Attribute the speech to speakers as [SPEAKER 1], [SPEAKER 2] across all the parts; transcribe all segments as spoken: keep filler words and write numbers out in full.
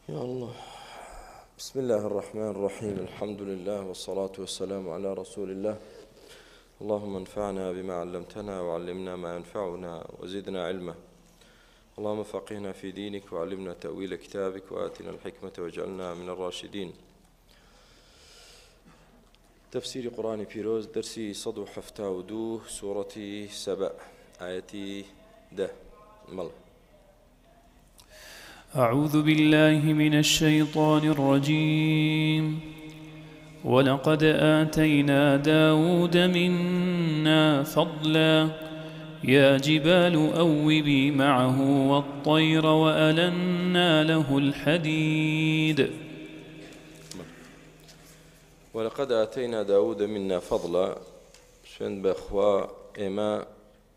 [SPEAKER 1] يا الله. بسم الله الرحمن الرحيم. الحمد لله والصلاة والسلام على رسول الله. اللهم انفعنا بما علمتنا وعلمنا ما ينفعنا وزدنا علما. اللهم فقهنا في دينك وعلمنا تأويل كتابك وآتنا الحكمة واجعلنا من الراشدين. تفسير قرآن بيروز درسي صدو حفتا ودو سورة سبأ آيتي ده مل
[SPEAKER 2] أعوذ بالله من الشيطان الرجيم. ولقد آتينا داود منا فضلا يا جبال أوبي معه والطير وألنا له الحديد.
[SPEAKER 1] ولقد آتينا داود منا فضلا شن بخوا إما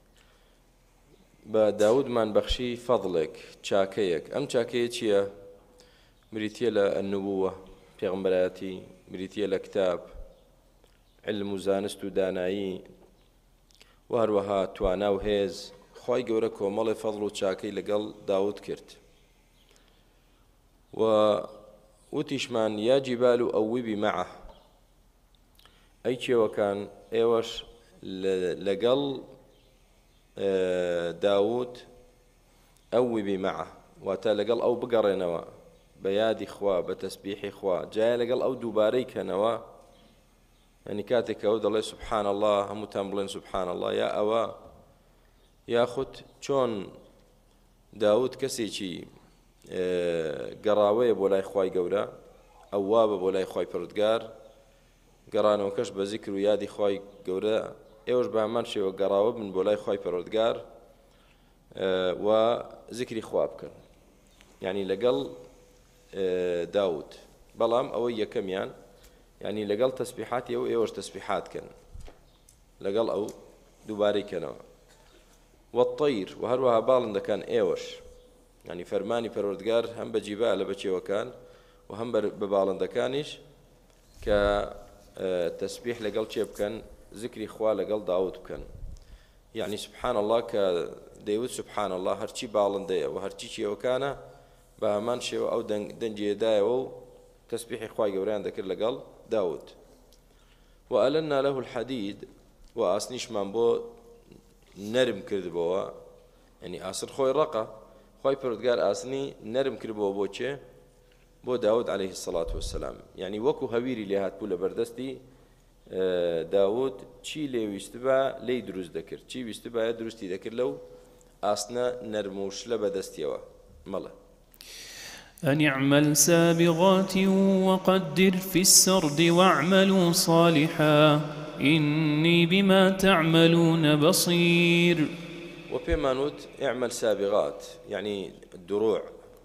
[SPEAKER 1] با داود من بخشي فضلك چاكيك أم چاكيك چيا مريتيا للنبوة پیغمبراتي مريتيا لكتاب علم وزانست ودانايي وهروها توانا وهيز خواي گەورە کۆمەڵی فەضڵ و چاکەی لەگەڵ داود کرد و وتیشمان یا جیبال و ئەویبی معه ئەی کێوەکان ئێوەش لەگەڵ داود ئەویبی معه واتە لەگەڵ ئەو بگەڕێنەوە بە یادی خوا بە تەسبیحی خوا جایە لەگەڵ ئەو دووبارەی کەنەوە يعني كاتك أود الله سبحان الله هم تنبلين سبحان الله يا أوا ياخد شون داود كسيشي قراوي بولاي خواي قورا أواب بولاي خواي پردگار قرانا وكش بذكر ويادي خواي قورا ايوش بعمان شي وقراوي من بولاي خواي پردگار وذكري خواب كن يعني لقل داود بلام أوي كميان يعني لقل تسبيحات يو ايوش تسبيحات كان لقل او دوباري كانوا والطير وهروها بالنده كان ايوش يعني فرماني پروردگار هم بجبال بچي وكان وهم ببالنده كانش ك تسبيح لقل چيب كان ذكري خوا لقل داود كان يعني سبحان الله ك داود سبحان الله هرچي بالنده وهرچي چي وكان بامان شو او دنجي دايو تسبيح خوا جوران ذكر لقل داود وألنا له الحديد وأسنيش من بو نرم كرد بوا يعني أصل خوي رقة خوي پروردگار أسني نرم كرد بوا بو چه بو داود عليه الصلاة والسلام يعني وكو هويري لهات بولا بردستي داود چي لي ويستبع لي دروز ذكر چي ويستبع درستي ذكر لو أسنا نرموش لبدستيوا ملا
[SPEAKER 2] أن اعمل سابغات وقدر في السرد واعملوا صالحا إني بما تعملون بصير.
[SPEAKER 1] وبيمانوت اعمل سابغات يعني الدروع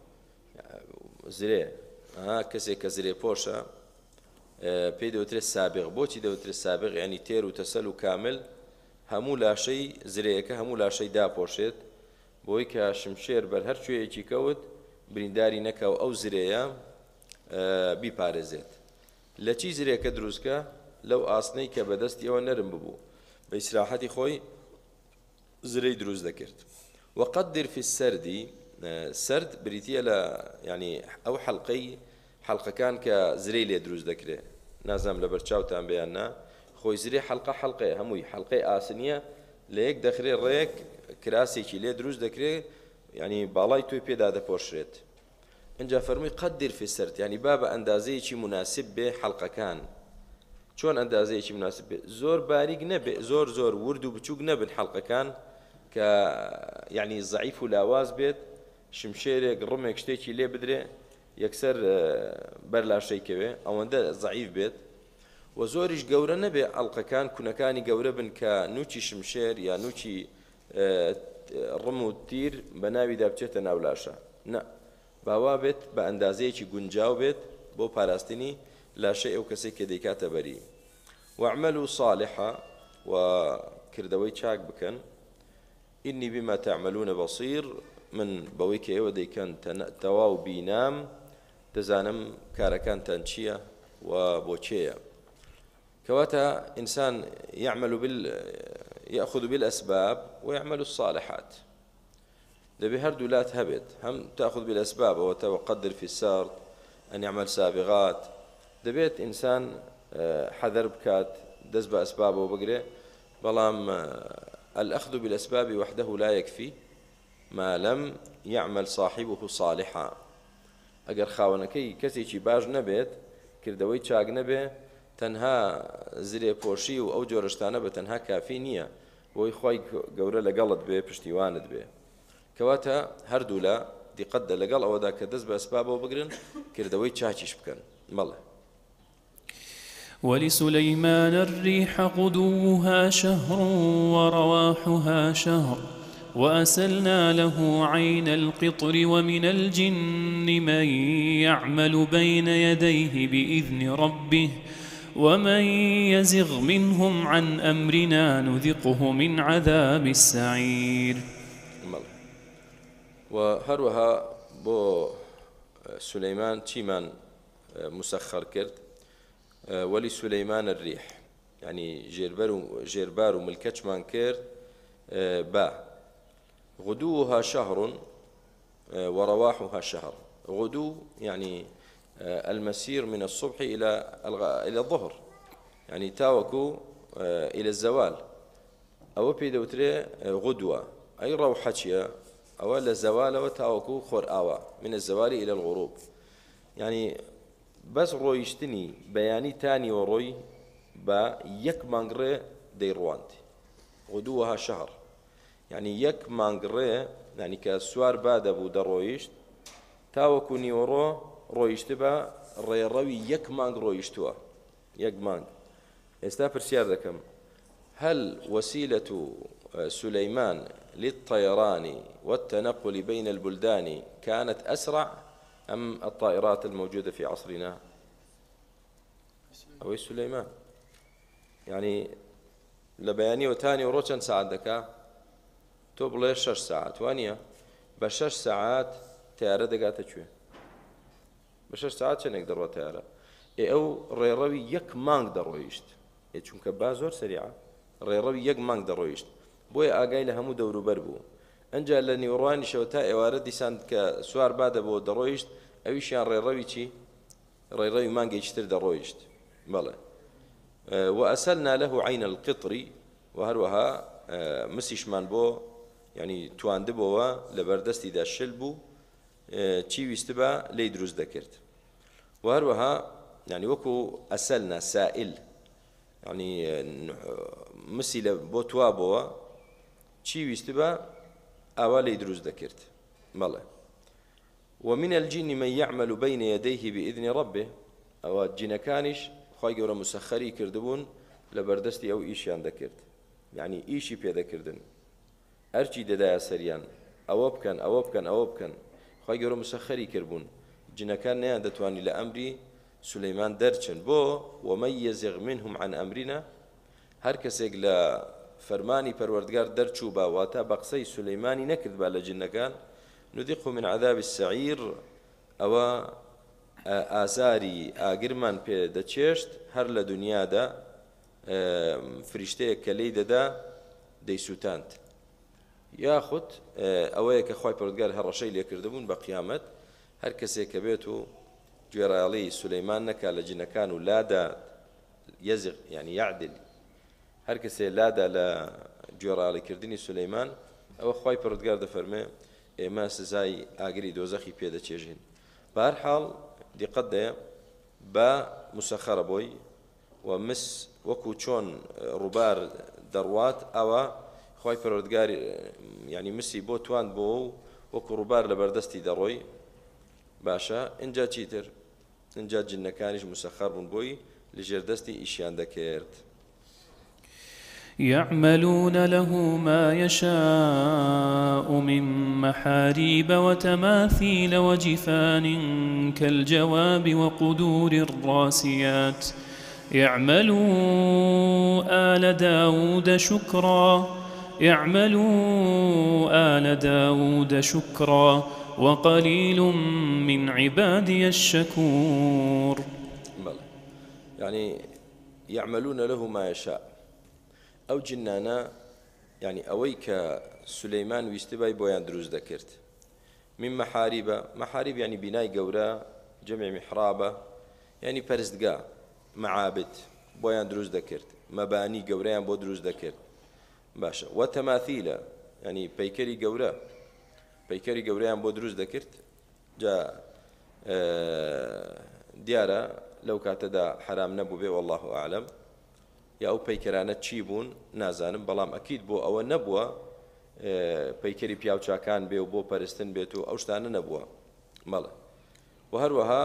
[SPEAKER 1] زري ها كسي كزري بوشا بيدو تريس سابغ بوتي دو تريس سابغ يعني تير وتسل كامل همو لا شيء زريك همو لا شيء دا بوشيت بويكا شمشير بر هر شويه چي كود برینداری نەکەو ئەو زرەیە بیپارێزێت لە چی زرێکە دروستکە لەو ئاسنەی کە بەدەستی ئەوە نەرم ببوو بە ئیسراحەتی خۆی زرەی دروست دەکرد وقدر في السرد سرد بریتیە لە یعنی ئەو حەڵقەی حەڵقەکان کە زرەی لێ دروست دەکرێت نازانم لە بەرچاوتان بەیاننا خۆی زرێ حەڵقە حەڵقەیە هەمووی حەڵقەی ئاسنیە لە یەک دەخرێ ڕێک کراسێکی لێ دروست دەکرێت يعني باڵای توی پێدا دەپۆشرێت اینجا فەرمووی قدر في السرد يعني با بە ئەندازەیەکی مناسب بێ حەڵقەکان چۆن ئەندازەیەکی مناسب بێ زۆر باریک نەبێ زۆر زۆر ورد و بچووک نەبن حەڵقەکان کە يعني ضعیف و لاواز بێت شمشێرێک ڕمێک شتێکی لێ بدرێ یەکسەر بەر لاشەیکەوێ ئەوەندە ضعیف بێت و زۆریش گەورە نەبێ حەڵقەکان کوونەکانی گەورە بن کە نوچی شمشێر یا نوچی ڕم و تیر بە ناویدا بچێتە ناو لاشە نە باوا بێت بە ئەندازەیەکی گونجاو بێت بۆ پاراستنی لاشەی ئەو کەسێک کە دەیکاتە بەری واعملوا صالحا و کردەوەی چاک بکەن ئینی بما تعملون بەصیر من بەوەی کە ئێوە دەیکەن تەواو بینام دەزانم کارەکانتان چییە و بۆ چێیە كواتا إنسان يعمل بال يأخذ بالأسباب ويعمل الصالحات دبي هردو لا تهبط هم تأخذ بالأسباب وتقدر في السرد أن يعمل سابغات دبيت إنسان حذر بكات دز بأسبابه وبقري بلام الأخذ بالأسباب وحده لا يكفي ما لم يعمل صاحبه صالحا أجر خاونكي كسيشي باج نبيت كردوي تشاق نبي تنها زري بوشي أو جورشتانه بتنها كافي نية ويخوي جورة لقلت به بشتيواند به كواتا هردولا دي قد لقل أو ذاك دز بأسبابه وبقرن كردوي تشاكيش بكن مالله.
[SPEAKER 2] ولسليمان الريح غدوها شهر ورواحها شهر وأسلنا له عين القطر ومن الجن من يعمل بين يديه بإذن ربه ومن يزغ منهم عن أمرنا نذقه من عذاب السعير.
[SPEAKER 1] وهروها بو سليمان تيمان مسخر كرد ولسليمان الريح يعني جيربار جيربار وملكتش مان كرد با غدوها شهر ورواحها شهر. غدو يعني المسير من الصبح إلى إلى الظهر يعني تاوكو إلى الزوال أو بيدوتري غدوة أي روحتيا أو الزوال وتاوكو خور آوا من الزوال إلى الغروب يعني بس رويشتني بياني تاني وروي با يك مانغري ديروانتي غدوها شهر يعني يك مانغري يعني كسوار بعد أبو درويشت تاوكو نيورو رويشت با ريروي يك مانغ رويشتوا يك مانغ استافر سيار ذكم هل وسيلة سليمان للطيران والتنقل بين البلدان كانت أسرع أم الطائرات الموجودة في عصرنا؟ أو سليمان يعني لبياني وتاني وروشن ساعة دكا توبلي شش ساعات وانيا بشش ساعات تيارة دقاتة شوي بشش ساعات شن يقدر وتيارة إيه أو ريروي يك ما نقدر رويشت إيه شون كبازور سريعة ريروي يك ما نقدر رويشت بوي آقاي لهمو دورو بربو انجا لاني ورواني شوتا اواردي ساند كسوار بعد بو درويشت اويشان ريروي شي ريروي مانجا يشتر درويشت بلى أه وأسلنا له عين القطر وهروها أه مسيش مان بو يعني توان دبوا لبردستي دا الشلبو تشي أه ويستبا لي دروز دكرت وهروها يعني وكو أسلنا سائل يعني مسي لبو توابوا تشي ويستبا أولي دروز ذكرت ماله. ومن الجن من يعمل بين يديه بإذن ربه أو الجن كانش خاي جورا مسخري كردبون لبردستي أو إيشيان ذكرت يعني إيشي بيا ذكردن أرجي ددا سريان أو بكن أو بكن أو بكن خاي جورا مسخري كربون جن كان نيان دتواني لأمري سليمان درشن بو ومن يزغ منهم عن أمرنا هركسيق لا فرماني پروردگار درچوبا واتا بقسي سليماني نكذب على جنكان نذقه من عذاب السعير او آزاري آگرمان پی دچشت هر لدنيا دا فرشته كليد دا دي سوتانت ياخد اويك خوي پروردگار هر شيء ليكردبون بقيامت هر كسي كبيتو جيرالي سليمان نكا لجنكان ولا دا يزغ يعني يعدل هر کسی لادا ل جورالی کردنی سلیمان او خوای پروردگار دفرمه ما سزای آگری دوزخی پیدا چیجین به هر حال دقت با مسخر بوی و مس وکو چون روبار دروات او خوای پروردگار يعني مسي بو توان بو وكو روبار لبردستي دروي باشا انجا تشيتر انجا جنكانش مسخر بون بوي لجردستي ايشيان دكيرت
[SPEAKER 2] يعملون له ما يشاء من محاريب وتماثيل وجفان كالجواب وقدور الراسيات اعملوا آل داود شكرا اعملوا آل داود شكرا وقليل من عبادي الشكور.
[SPEAKER 1] يعني يعملون له ما يشاء أو جنانا يعني ئەوەی کە سولەیمان ویستی بای بۆیان دروست دەکرد من مەحاریبە مەحاریب يعني بینای گەورە جەمع میحرابە يعني پەرستگا معابد بۆیان دروست دەکرد مەبانی گەورەیان بۆ دروست دەکرد باشە وەتەماثیلە يعني پەیکەری گەورە پەیکەری گەورەیان بۆ دروست دەکرد جا دیارە لەو کاتەدا حرام نەبوو بێ والله ئاعلم یا ئەو پەیکەرانە چی بوون نازانم بەڵام ئەکید بۆ ئەوە نەبووە پەیکەری پیاوچاکان بێ و بۆ پەرستن بێت و ئەو شتانە نەبووە مەڵێ و هەروەها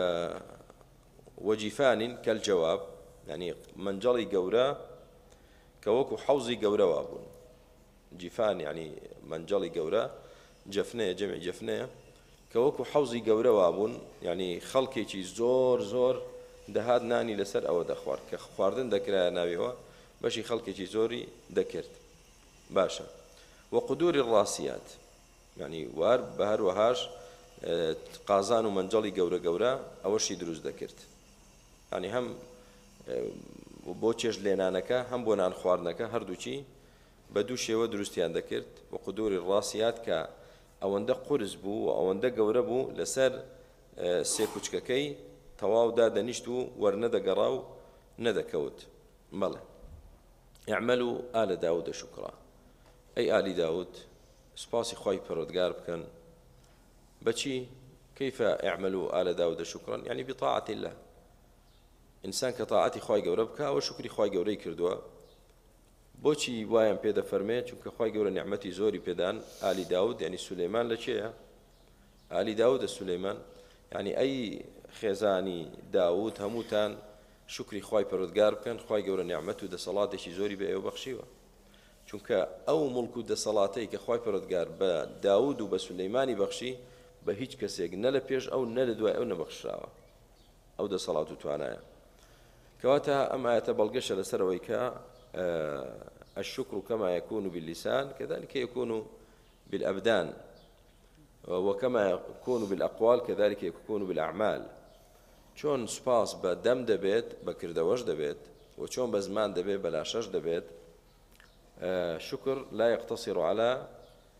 [SPEAKER 1] وەجیفانین کەلجەواب يعني منجڵی گەورە کە وەکو حەوزی گەورەوە بوون جیفان يعني منجڵی گەورە جەفنەیە جەمعی جەفنەیە کە وەکو حەوزی گەورەوە بوون يعني خەڵکێکی زۆر زۆر دەهات نانی لەسەر ئەوە دەخوارد کە خواردن دەکرایە ناویەوە بەشی خەڵکێکی زۆری دەکرد باشە وەقودوری ڕاسیات يعني وار بە هەروەهاش قازان و منجڵی گەورە گەورە ئەوەشی دروست دەکرد يعني هەم بۆ چێژ لێنانەکە هەم بۆ نان خواردنەکە هەردووچی بە دوو شێوە دروستیان دەکرد وەقودوری ڕاسیات کە ئەوەندە قورس بوو و ئەوەندە گەورە بوو لەسەر سێ کوچکەکەی تەواودا دەنیشت و وەرنەدەگەڕا و نەدەکەوت بەڵێ اعملوا آل داود شكرا أي آل داود سپاسی خوای پەروەردگار بکەن بەچی كيف اعملوا آل داود شكرا يعني بطاعة الله إنسان كطاعتي خوای گەورە بکە ئەوە شکری خوای گەورەی کردووە بۆچی وایان پێ دەفەرمێ چونکە خوای گەورە نیعمەتی زۆری پێدان ئالی داود یعنی سولەیمان لە چێیە ئالی داودە سولەیمان یعنی ئەی خێزانی داود هەمووتان شکری خوای پەروەردگار بکەن خوای گەورە نیعمەت و دەسەڵاتێکی زۆری بە ئێوە بەخشیوە چونکە ئەو مڵک و دەسەڵاتەی کە خوای پەروەردگار بە داود و بە سولەیمانی بەخشی بە هیچ کەسێک نە لە پێش ئەو نە لە دوای ئەو نەبەخشراوە ئەو دەسەڵات و توانایە کەواتە ئەم ئاەتە بەڵگەشە لەسەرەوەی کە الشكر كما يكون باللسان كذلك يكون بالأبدان وكما يكون بالأقوال كذلك يكون بالأعمال چون سپاس بدم دبيت بكردوش دبيت وچون بزمان دبيت بلاشش دبيت شكر لا يقتصر على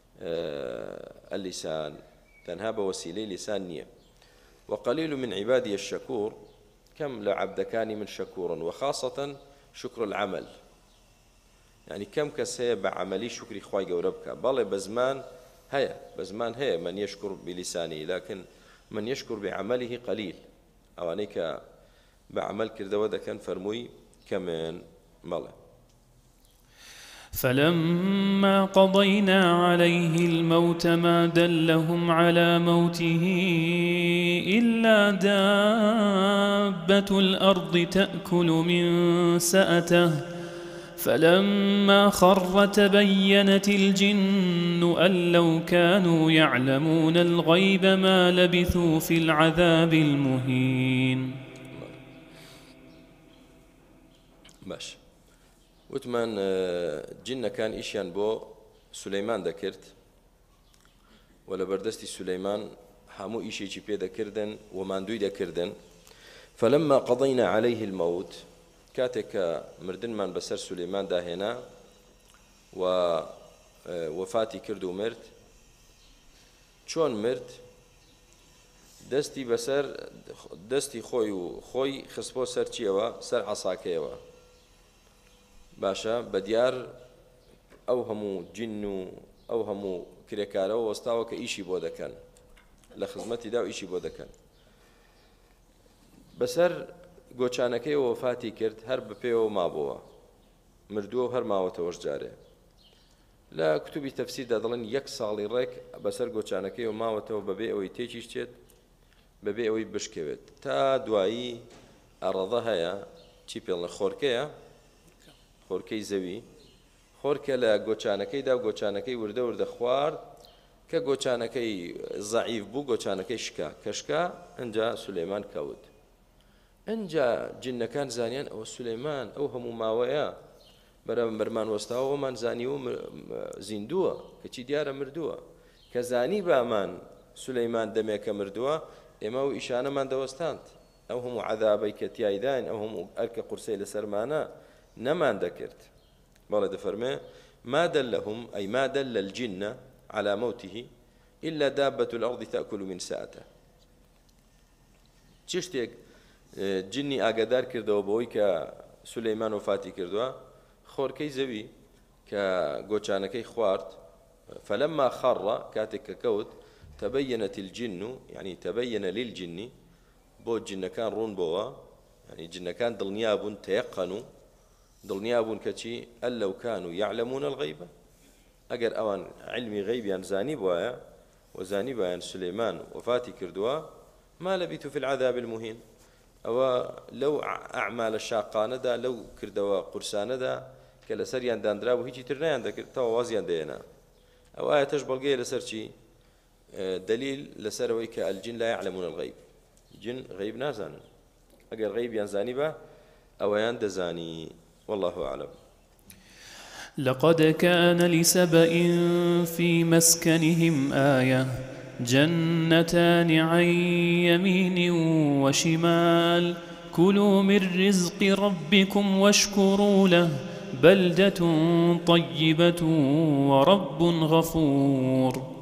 [SPEAKER 1] اللسان تنها بوسيلة لسان نية وقليل من عبادي الشكور كم لعبدكان من شكور وخاصة شكر العمل يعني كم كسي بعملي شكري خواي جوربك بالله بزمان هيا بزمان هيا من يشكر بلسانه لكن من يشكر بعمله قليل أو أنيك بعمل كردودا كان فرموي كمان ماله
[SPEAKER 2] فلما قضينا عليه الموت ما دلهم على موته إلا دابة الأرض تأكل من سأته فلما خر تبينت الجن أن لو كانوا يعلمون الغيب ما لبثوا في العذاب المهين
[SPEAKER 1] باش وتمان جن كان إيشيان بو سليمان دكرت ولا بردستي سليمان همو إيشي جي بيدا كردن وماندوي دكردن فلما قضينا عليه الموت كاتك مردن من بسر سليمان داهنا و وفاتي كردو مرد چون مرد دستي بسر دستي خوي و خوي خسبو سر چيوا سر عصاكيوا باشا بديار او همو جن او همو كريكارو وستاو كايشي بودكن لخدمتي دا ايشي بودكن بسر گۆچانەکەی وەفاتی کرد هەر بەپێوە مابووە مردووە هەر ماوەتەوەش جارێ لە کتوبی تەفسیردا دەڵێن یەک ساڵی ڕێک بەسەر گۆچانەکەی و ماوەتەوە بەبێ ئەوەی تێکی شتێت بەبێ ئەوەی بشکەوێت تا دوایی ئەڕەضە هەیە چی پێڵە خۆرکەیە خۆرکەی زەوی خۆرکە لە گۆچانەکەیدا و گۆچانەکەی وردە وردە خوارد کە گۆچانەکەی زەعیف بوو گۆچانەکەی شکا کەشکا ئەنجا سولەیمان کەوت ئەنجا جنەکان زانیان ئەوە سولەیمان ئەو هەموو ماوەیە بەرامبەرمان وەستاوە ئەومان زانیوە زیندووە کەچی دیارە مردووە کە زانی بامان سولەیمان دەمێکە مردووە ئێمە و ئیشانەمان دەوەستاند ئەو هەموو عەذابەی کە تیایداین ئەو هەموو ئەرکە قورسەی لەسەرمانە نەمان دەکرد بەڵێ دەفەرمێ ما دلهم أي ما دل الجن على موته إلا دابة الأرض تأكل من ساءته چشتێک جنی ئاگادار کردەوە بەوەی کە سولەیمان وفاتی کردووە خۆرکەی زەوی کە گۆچانەکەی خوارد فلما خر كاتك ككوت تبينت الجن يعني تبين للجن بو الجن كان رون بوا يعني الجن كان دلنيابون تيقنوا دلنيابون كشي أن لو كانوا يعلمون الغيب أجر أوان علمي غيب يعني زاني بوايا وزاني بوايا سليمان وفاتي كردوا ما لبثوا في العذاب المهين أو لو أعمال الشاقان دا لو كردوا قرسان دا كلا سريان داندرا وهيجي ترنيان دا توا وازيان دينا أو آية تجبل جاي لسرشي دليل لسرويك الجن لا يعلمون الغيب جن غيب نازان أجر غيب ينزاني به أو يندزاني والله أعلم.
[SPEAKER 2] لقد كان لسبإ في مسكنهم آية جنتان عن يمين وشمال كلوا من رزق ربكم واشكروا له بلدة طيبة ورب غفور.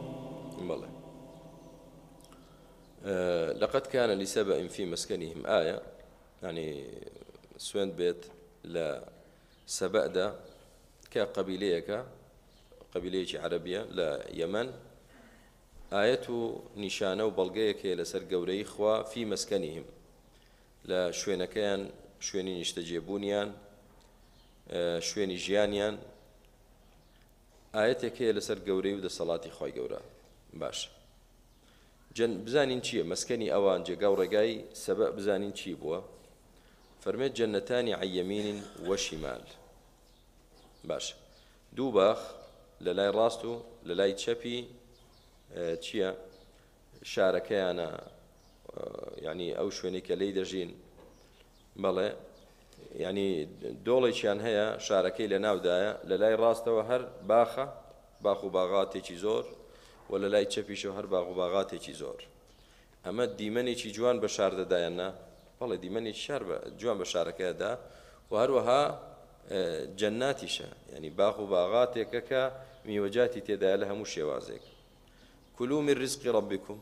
[SPEAKER 1] أه لقد كان لسبأ في مسكنهم آية يعني سوين بيت لا سبأ دا كقبيليك قبيلية عربية لا يمن آية نشانة وبلغيك لسر قوري إخوة في مسكنهم لا شوين كان شوين يشتجيبونيان شوێنی ژیانیان ئاەتێکەیە لەسەر گەورەی و دەسەڵاتی خۆی گەورە باش بزانین چییە مەسکەنی ئەوان جێگا و ڕێگای سەبە بزانین چی بووە فەرمێت جەنەتانی عن یەمین وەشیمال باش دوو باخ لە لای ڕاست و لە لای چەپی چییە شارەکەیانە یعنی ئەو شوێنی کە لێی دەژین بەڵێ يعني دۆڵێکیان هەیە شارەکەی لە ناودایە لە لای ڕاستەوە هەر باخە باخ و باغاتێکی زۆر و لە لای چەپیشەوە هەر باغ و باغاتێکی زۆر ئەمە دیمەنێکی جوان بە شار دەدایەنە بەڵێ دیمەنێکی شار جوان بە شارەکەیدا و هەروەها جەناتیشە ینی باخ و باغاتێکە کە میوەجاتی تێدایە لە هەموو شێوازێک کولوا من رزق ربكم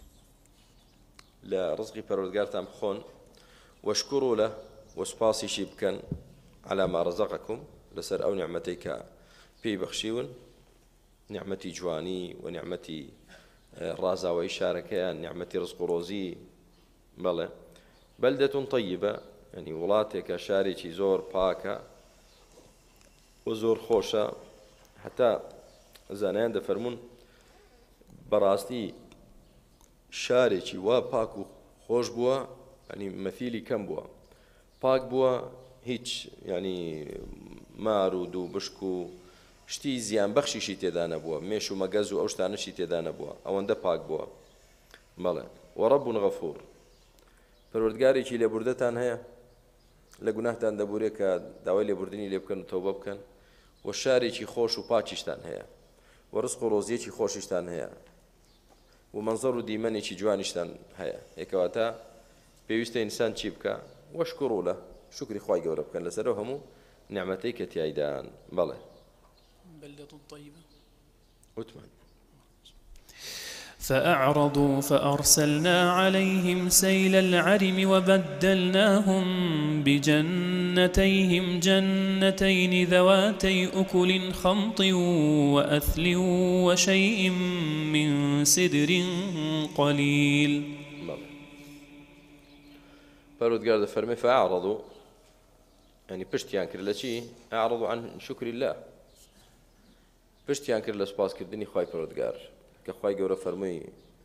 [SPEAKER 1] لە ڕزقی پەروەردگارتان بخۆن واشكروا له وسپاسی شی بکەن على ما رزقكم لسر أو نعمتيك في بخشيون نعمتي جواني ونعمتي رازا وإشاركة نعمتي رزق روزي بلى بلدة طيبة يعني ولاتك شاري زور باكا وزور خوشة حتى زانيان دفرمون براستي شاري وا باكو خوش بوا يعني مثيلي كم بوا پاک بووە هیچ ینی مار و دوو بشک و شتی زیان بەخشیشی تێدا نەبووە مێش و مەگەز و ئەو شتانەشی تێدا نەبووە ئەوەندە پاک بووە بەڵێ وەڕەب غەفوور پەروەردگارێکی لێبوردەتان هەیە لە گوناهتان دەبورێت کە داوای لێبوردنی لێ بکەن و تەوبە بکەن و شارێکی خۆش و پاکیشتان هەیە و ڕزق و ڕۆزیەکی خۆشیشتان هەیە و مەنزەر و دیمەنێکی جوانیشتان هەیە یەکەواتە پێویستە ئینسان چی بکە واشكروا له شكري خواي جورب كان لسرهم نعمتي كتيايدان بله
[SPEAKER 2] بلدة طيبة
[SPEAKER 1] أتمنى
[SPEAKER 2] فأعرضوا فأرسلنا عليهم سيل العرم وبدلناهم بجنتيهم جنتين ذواتي أكل خمط وأثل وشيء من سدر قليل.
[SPEAKER 1] پەروەردگار دەفەرمێ فأعرضوا يعني پشتیان کرد لە چی أعرضوا عن شكر الله پشتیان کرد لە سوپاسکردنی خوای پەروەردگار کە خوای گەورە فەرمووی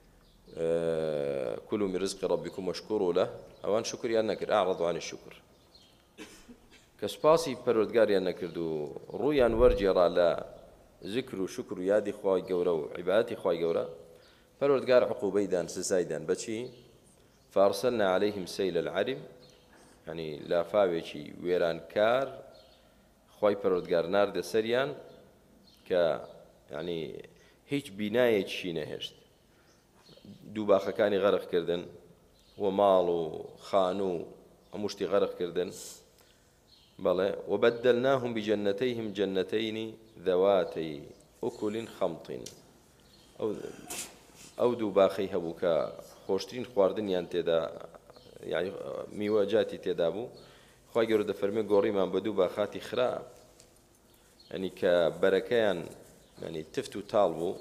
[SPEAKER 1] كلوا من رزق ربكم واشكروا له ئەوان شکریان نەکرد أعرضوا عن الشكر کە سوپاسی پەروەردگاریان نەکرد و ڕوویان وەرجێڕا لە ذکر و شکر و یادی خوای گەورە و عیبادەتی خوای گەورە پەروەردگار عقوبەیدان سزایدان بەچی فأرسلنا عليهم سيل العرم يعني لا فاويشي ويران كار خوي پروردگار نارد سريان ك يعني هيج بناية شي نهشت دو باخكاني غرق كردن ومال وخانو ومشتي غرق كردن بلى وبدلناهم بجنتيهم جنتين ذواتي أكل خمط أو أو دوو باخەی هەبوو کە خۆشترین خواردنیان تێدا یعنی میوەجاتی تێدا بوو خی گەورە دەفەرمێ گۆڕیمان بە دوو باخاتی خرا ینی کە بەرەکەیان ینی تفت و تاڵ بوو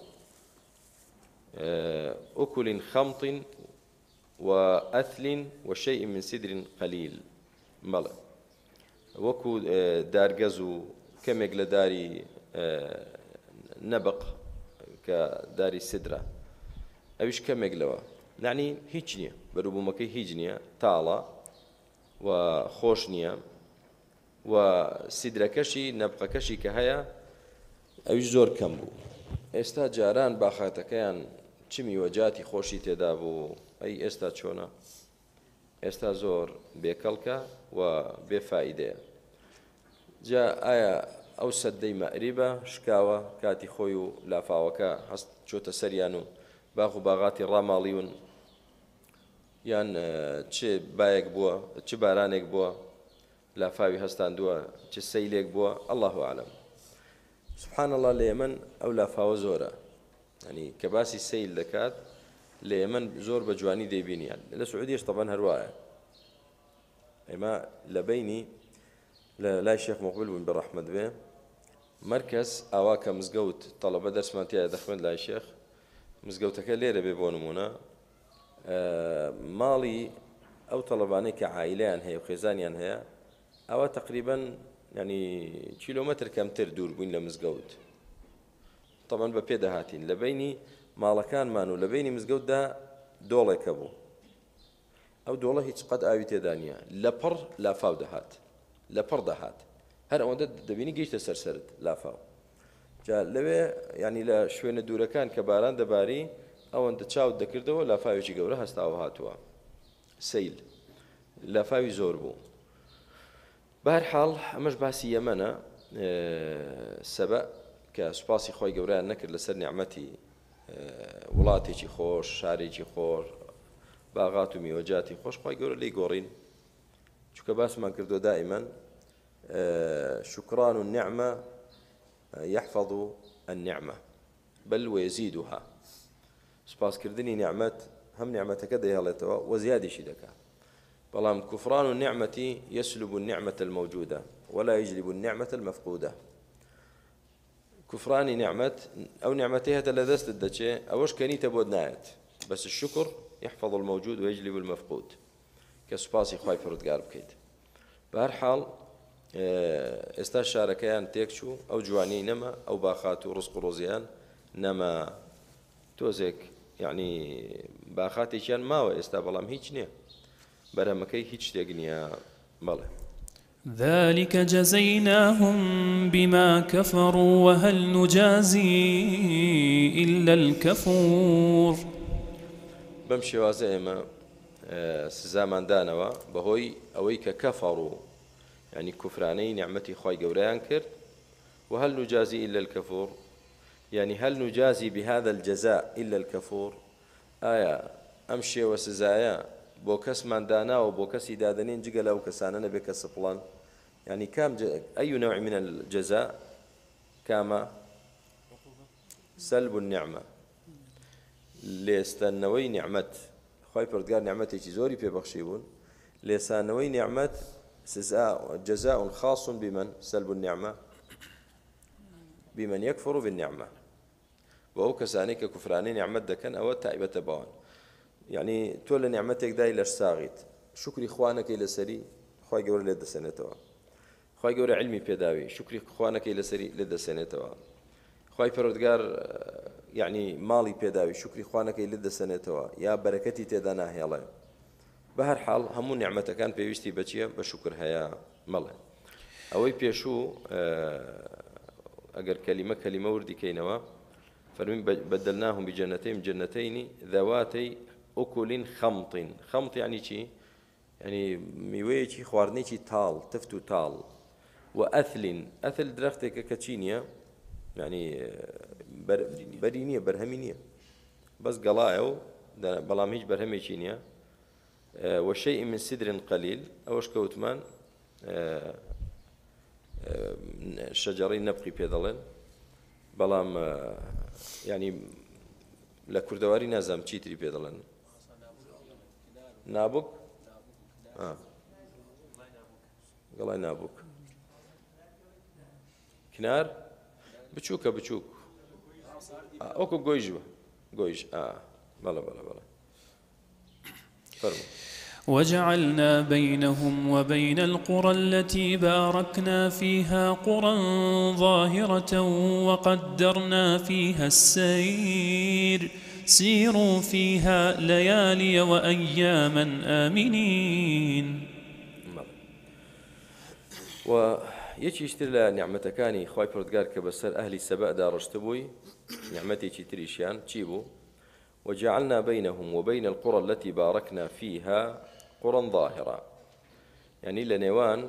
[SPEAKER 1] أكل خمط وأثل وشيء من سدر قليل بەڵێ وەکو دارگەز و کەمێک لە داری نەبق کە داری سدرە ئەویش کەمێک لەوە نعنی هیچ نییە بەروبوومەکەی هیچ نییە تاڵە و خۆش نییە و سیدرەکەشی نەبقەکەشی کە هەیە ئەویش زۆر کەم بوو ئێستا جاران باخاتەکەیان چ میوەجاتی خۆشی تێدا بوو ئەی ئێستا چۆنە ئێستا زۆر بێکەڵکە و بێفائیدەیە جا ئایا ئەو سەددەی مەعریبە شکاوە کاتی خۆی و لافاوەکە هەست چۆتە سەریان و باخ و باغاتی ڕاماڵیون یان چ بایەک بووە چ بارانێک بووە لافاوی هەستاندووە چ سەیلێک بووە الله ئاعلم سبحان الله لە ئێمن ئەو لافاوە زۆرە ینی کە باسی سەیل دەکات لە ئێمن زۆر بە جوانی دەیبینیان لە سعودیش طبعا هەروایە ئێمە لە بینی لە لای شێخ مقبل بوون بەڕەحمەت بێ مرکز ئاوا کە مزگەوت تەڵەبە دەرسمان تایە دەخوێن لای شێخ مزگەوتەکە لێرە بێ بۆ نمونە ماڵی ئەو تەڵەبانەی کە عائیلەیان هەیە و خێزانیان هەیە ئەوە تقریبا ینی کیلۆمەتر کەمتر دوور بووین لە مزگەوت طبعا بە پێدەهاتین لە بینی ماڵەکانمان و لە بینی مزگەوتدا دۆڵێکە بوو ئەو دۆڵە هیچ قەت ئاوی تێدا نییە لە پڕ لافاو دەهات لە پڕ دەهات هەر ئەوەندە دەبینی گەیشتە سەرسرت لافاو جا لەوێ ینی لە شوێنە دوورەکان کە باران دەباری ئەوەندە چاوت دەکردەوە لافاوێکی گەورە هەستاوە هاتووە سەیل لافاوی زۆر بوو بەهەرحاڵ ئەمەش باسی یەمەنە سەبە کە سوپاسی خۆی گەورەیان نەکرد لەسەر نیعمەتی وڵاتێکی خۆش شارێکی خۆش باغات و میوەجاتی خۆش خۆی گەورە لی گۆڕین چونکە باسمان کردو دائما شكران النعمة يحفظ النعمة بل ويزيدها سپاس كردني نعمت هم نعمتك دەیهێڵێتەوە وزيادشی دەکات بەڵام كفران النعمة يسلب النعمة الموجودة ولا يجلب النعمة المفقودة كفران نعمة أو نعمتها لدست الدچێ ئەوەش کەنیتە بۆ نایەت بس الشكر يحفظ الموجود ويجلب المفقود كسپاسی خوای پروردگار بکەیت بەهەرحاڵ ئێستا شارەکەیان تێک چوو ئەو جوانی نەما ئەو باخات و ڕزق و ڕۆزیان نەما تۆزێک یعنی باخاتێکیان ماوە ئێستا بەڵام هیچ نییە بەرهەمەکەی هیچ شتێک نییە بەڵێ
[SPEAKER 2] ذلك جزيناهم بما كفروا وهل نجازي إلا الكفور
[SPEAKER 1] بەم شێوازە ئێمە سزامان دانەوە بەهۆی ئەوەی کە کەفەڕ و يعني كفراني نعمتي خواي قوريان كرد وهل نجازي إلا الكفور يعني هل نجازي بهذا الجزاء إلا الكفور آية أمشي وسزايا بوكس من دانا وبوكس دادنين جقلا وكساننا بكسبلان يعني كام ج... أي نوع من الجزاء كما سلب النعمة ليستنوي نعمة خواي پروردگار نعمتي زوري في بخشيبون ليستنوي نعمة جزاء خاص بمن سلب النعمة بمن يكفر بالنعمة وهو كسانيك كفراني نعمة دكن أو تائبة بوان يعني تولى نعمتك داي لش ساغيت شكري إخوانك إلى سري خواي جور لدى سنتوا خواي جور علمي بيداوي شكري إخوانك إلى سري لدى سنتوا خواي پروردگار يعني مالي بيداوي شكري إخوانك إلى لدى سنتوا يا بركتي تدانا هيلا بهر حال همون نعمته كان بيوشتي بچيه بشكر هيا مله اوي بيشو اگر كلمه كلمه وردي كينوا فرمين بدلناهم بجنتين جنتين ذواتي اكل خمط خمط يعني شي يعني ميويشي خواردنيشي تال تفتو تال واثل اثل درختك كتشينيا يعني بر برينيه برهمينيه بس قلايو بلام هيج برهمي تشينيا وشيء من سدر قليل أوش كوتمان شجرين نبقي بيدلين بەڵام ینی لە کوردەواری نازام چیتری پێ دەڵێن نابوک گەڵای نابوک کنار بچووکە بچووک ئەوکو گۆیژ بە گۆیژ بەڵە بەڵە بەڵە فەرموو
[SPEAKER 2] وجعلنا بينهم وبين القرى التي باركنا فيها قرى ظاهرة وقدرنا فيها السير سيروا فيها ليالي وأياما آمنين.
[SPEAKER 1] و یەکیشتر لە نیعمەتەکانی خوای پەروەردگار کە بەسەر ئەهلی سەبەدا ڕشت بووی نیعمەتێکی تریشیان چی بوو؟ وجعلنا بينهم وبين القرى التي باركنا فيها قرى ظاهرة يعني لنيوان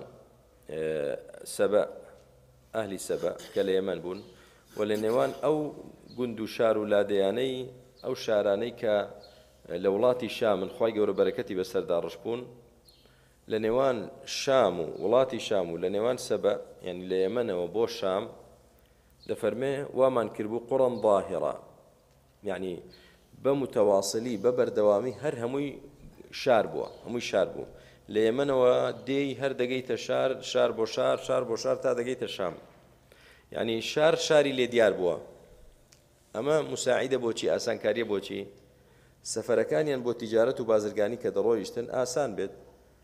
[SPEAKER 1] سبأ أهل سبأ كاليمن بون ولنيوان أو قندو شارو لادياني أو شاراني كلولاتي شام من خواي قور بركتي بسر دارش بون لنيوان شام ولاتي شام لنيوان سبأ يعني ليمن وبو شام دفرمي ومن كربو قرى ظاهرة يعني بمتواصلي ببردوامي هر هموي شار بووە هەمووی شار بوو لە ئێمەنەوە دێی هەر دەگەیتە شار شار بۆ شار شار بۆ شار تا دەگەیتە شام یعنی شار شاری لێ دیار بووە ئەمە مساعیدە بۆچی ئاسانکاریە بۆچی سەفەرەکانیان بۆ تیجارەت و بازرگانی کە دەڕۆیشتن ئاسان بێت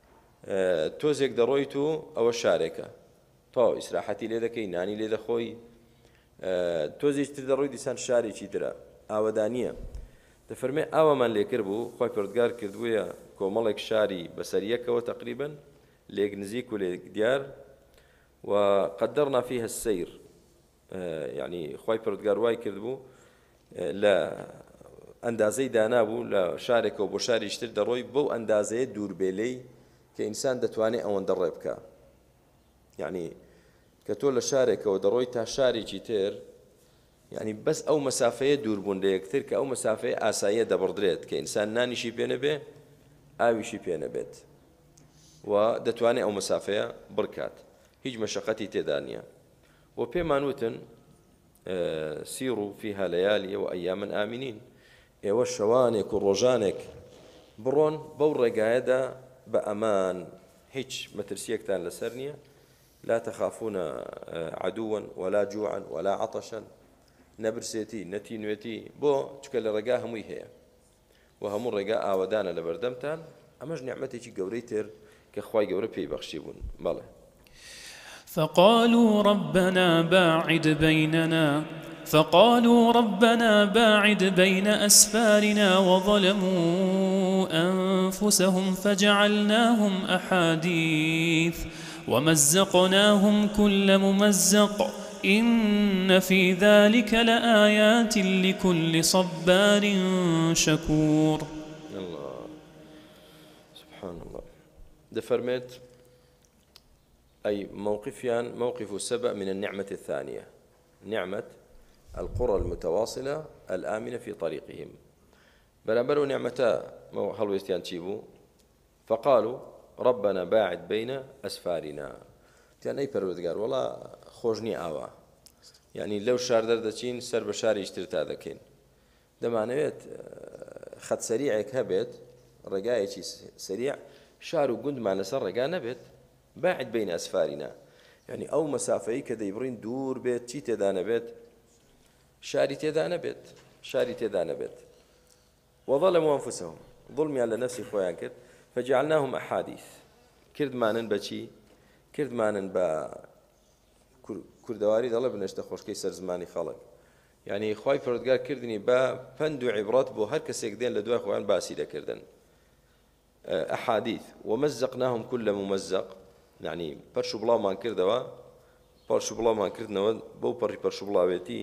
[SPEAKER 1] تۆزێک دەڕۆیت و ئەوە شارێکە تا ئیسراحەتی لێ دەکەی نانی لێ دەخۆی تۆزێکتر دەڕۆی دیسان شارێکی ترە ئاوەدانیە دەفەرمێ ئاوامان لێکرد بوو خۆی پەروەردگار کردوویە کۆمەڵێک شاری بەسەریەکەوە تقریبا لێک نزیک و لێک دیار و قەدەرنا فیها السەیر یعنی خۆی پەروەردگار وای کرد بوو لە ئەندازەی دانابوو لە شارێکەوە بۆ شاریشتر دەڕۆی بەو ئەندازەیە دووربێلەی کە ئینسان دەتوانێت ئەوەندە ڕێ بکە یعنی کە تۆ لە شارێکەوە دەڕۆی تا شارێکی تر يعني بس أو مسافة دور بوندة كتير كأو مسافة آساية دبردريت كإنسان ناني شي بينه به آوي شي بينه بيت ودتواني أو مسافة بركات هيج مشقتي تدانية وبيمانوتن آه سيروا فيها ليالي وأياما آمنين إيوا الشوانك والرجانك برون بور قاعدة بأمان هيج مترسيك تان لسرنية لا تخافون آه عدوا ولا جوعا ولا عطشا نبرسێتی نەتینوێتی بۆ چکە لە ڕێگا هەمووی هەیە و هەموو ڕێگا ئاوەدانە لە بەردەمتان ئەمەش نیعمەتێکی گەورەی تر کە خوای گەورە پێی بەخشی بوون بەڵێ
[SPEAKER 2] فقالوا ربنا باعد بيننا فقالوا ربنا باعد بين أسفارنا وظلموا أنفسهم فجعلناهم أحاديث ومزقناهم كل ممزق إن في ذلك لآيات لكل صبار شكور.
[SPEAKER 1] الله سبحان الله. دفرمت أي موقفيان موقف سبأ من النعمة الثانية نعمة القرى المتواصلة الآمنة في طريقهم بلنبروا نعمتا هلويستيان تشيبو فقالوا ربنا باعد بين أسفارنا تیان ئەی پەروەردگار وەڵا خۆشنی ئاوا یعنی لەو شار دەردەچین سەر بە شاریشتر تا دەکەین دەمانەوێت خەت سەریعێک هەبێت ڕێگایەکی سەریع شار و گوندمان لەسەر ڕێگا نەبێت باعد بین ئەسفارینا یعنی ئەو مەسافەی کە دەیبڕین دوور بێت چی تێدا نەبێت شاری تێدا نەبێت شاری تێدا نەبێت وظلموا أنفسهم ظلمیان لە نەفسی خۆیان کرد فجعلناهم أحاديث کردمانن بەچی کردمانن بە کوردەواری دەڵێ بنەشتە خۆشکەی سەر زمانی خەڵک یعنی خوای پەروەردگار کردنی بە پند و عیبرەت بۆ هەر کەسێک دێن لە دوای خۆیان باسی دەکردن ئەحادیث ومەزەقناهم كل ممزق یعنی پەرش و بڵاومان کردەوە پەرش و بڵاومان کردنەوە بەو پەڕی پەرش و بڵاوێتی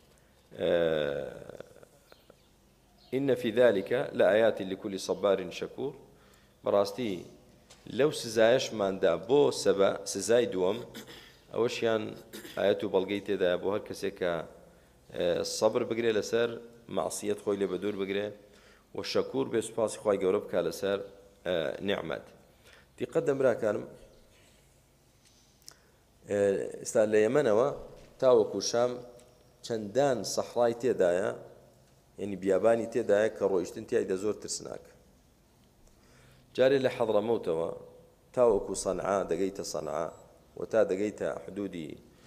[SPEAKER 1] إن في ذلك لآيات لكل صبار شكور براستي لو سزایش ماندا بۆ سەبە سزای دووەم ئەوەشیان ئاەت و بەڵگەی تێدا بۆ هەر کەسێک کە سەبر بگرێ لەسەر مەعسیەت خۆی لێ بەدوور بگرێ و شەکوور بێ سوپاسی خوای گەورە بکا لەسەر نیعمەت دیقەت دەمراکانم ئێستا لە یەمەنەوە تاوەکو شام چەندان سەحڕای تێدایە، یعنی بیابانی تێدایە کە ڕۆیشتن تیایدا زۆر ترسناک. جارێ لە حەضرەمەوتەوە تاوەکو سەنعا دەگەیتە سەنعا و تا دەگەیتە حدودی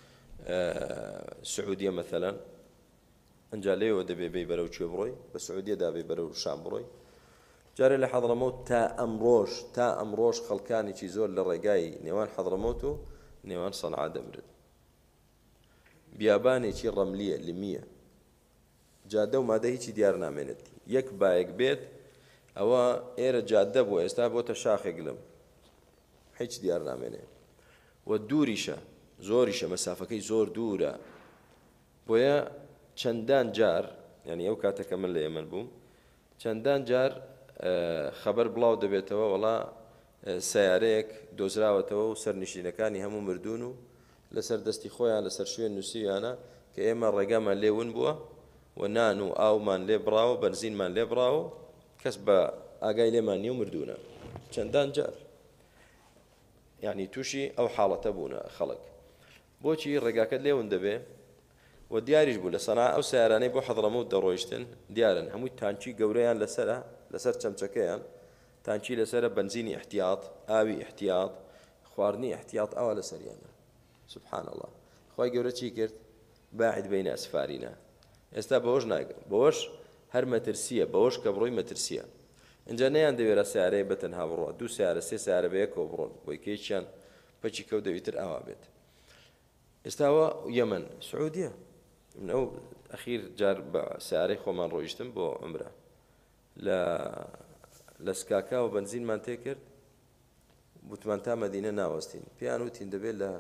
[SPEAKER 1] سعودیە مەثەلەن، ئەنجا لێوە دەبێ بێی بەرەو کوێ بڕۆی، بە سعودیەدا بێ بەرەو شام بڕۆی. جارێ لە حەضرەمەوت تا ئەمڕۆژ تا ئەمڕۆژ خەڵکانێکی زۆر لە ڕێگای نێوان حەضرەمەوت و نێوان سەنعا دەمرن. بیابانێکی ڕەملیە لمیە، جادە و مادە هیچی دیار نامێنێتی، یەک بایەک بێت ئەوە ئێرە جادە بووە، ئێستا بۆتە شاخێک لەم، هیچ دیار نامێنێ و دووریشە، زۆریشە، مەسافەکەی زۆر دوورە. بۆیە چەندان جار، یعنی ئەو کاتەکە من لە ئێمن بووم، چەندان جار خەبەر بڵاو دەبێتەوە وەڵا سەیارەیەک دۆزراوەتەوە و سەرنشینەکانی هەموو مردوون و لەسەر دەستی خۆیان لەسەر شوێن نووسیانە کە ئێمە ڕێگامان لێون بووە و نان و ئاومان لێ بڕاوە، بەنزینمان لێ بڕاوە، کەس بە ئاگای لێمان نییە و مردوونە. چەندان جار یعنی تووشی ئەو حاڵەتە بوونە خەڵک. بۆچی ڕێگاکەت لێون دەبێ و دیاریش بوو لە سەنعا ئەو سیارانەی بۆ حەضرەمەوت دەڕۆیشتن دیارن، هەمووی تانکی گەورەیان لەسەرە، لەسەر چەمچەکەیان تانکی لەسەرە، بەنزینی احتیاط، ئاوی احتیاط، خواردنی احتیاط ئەوە لەسەریانە. سبحان الله، خوای گەورە چی کرد؟ باعد بین ئەسفارینا. ئێستا بەوەش ناگەم، بەوەش هەر مەترسیە، بەوەش کە بڕۆی مەترسیە. اینجا نەیان دەوێرە سیارەیە بەتەنها بڕۆ، دوو سیارە سێ سیارە بەیەکەوە بڕۆن، بۆی کە هیچیان پەچی کەوت دەویتر ئاوا بێت. ئێستاوە یەمەن سعودیە، من ئەو ئەخیر جار بە سیارەی خۆمان ڕۆیشتم بۆ عومرە، لە لە سکاکاوە بەنزینمان تێ کرد، وتمان تا مەدینە ناوەستین، پێیان وتین دەبێت لە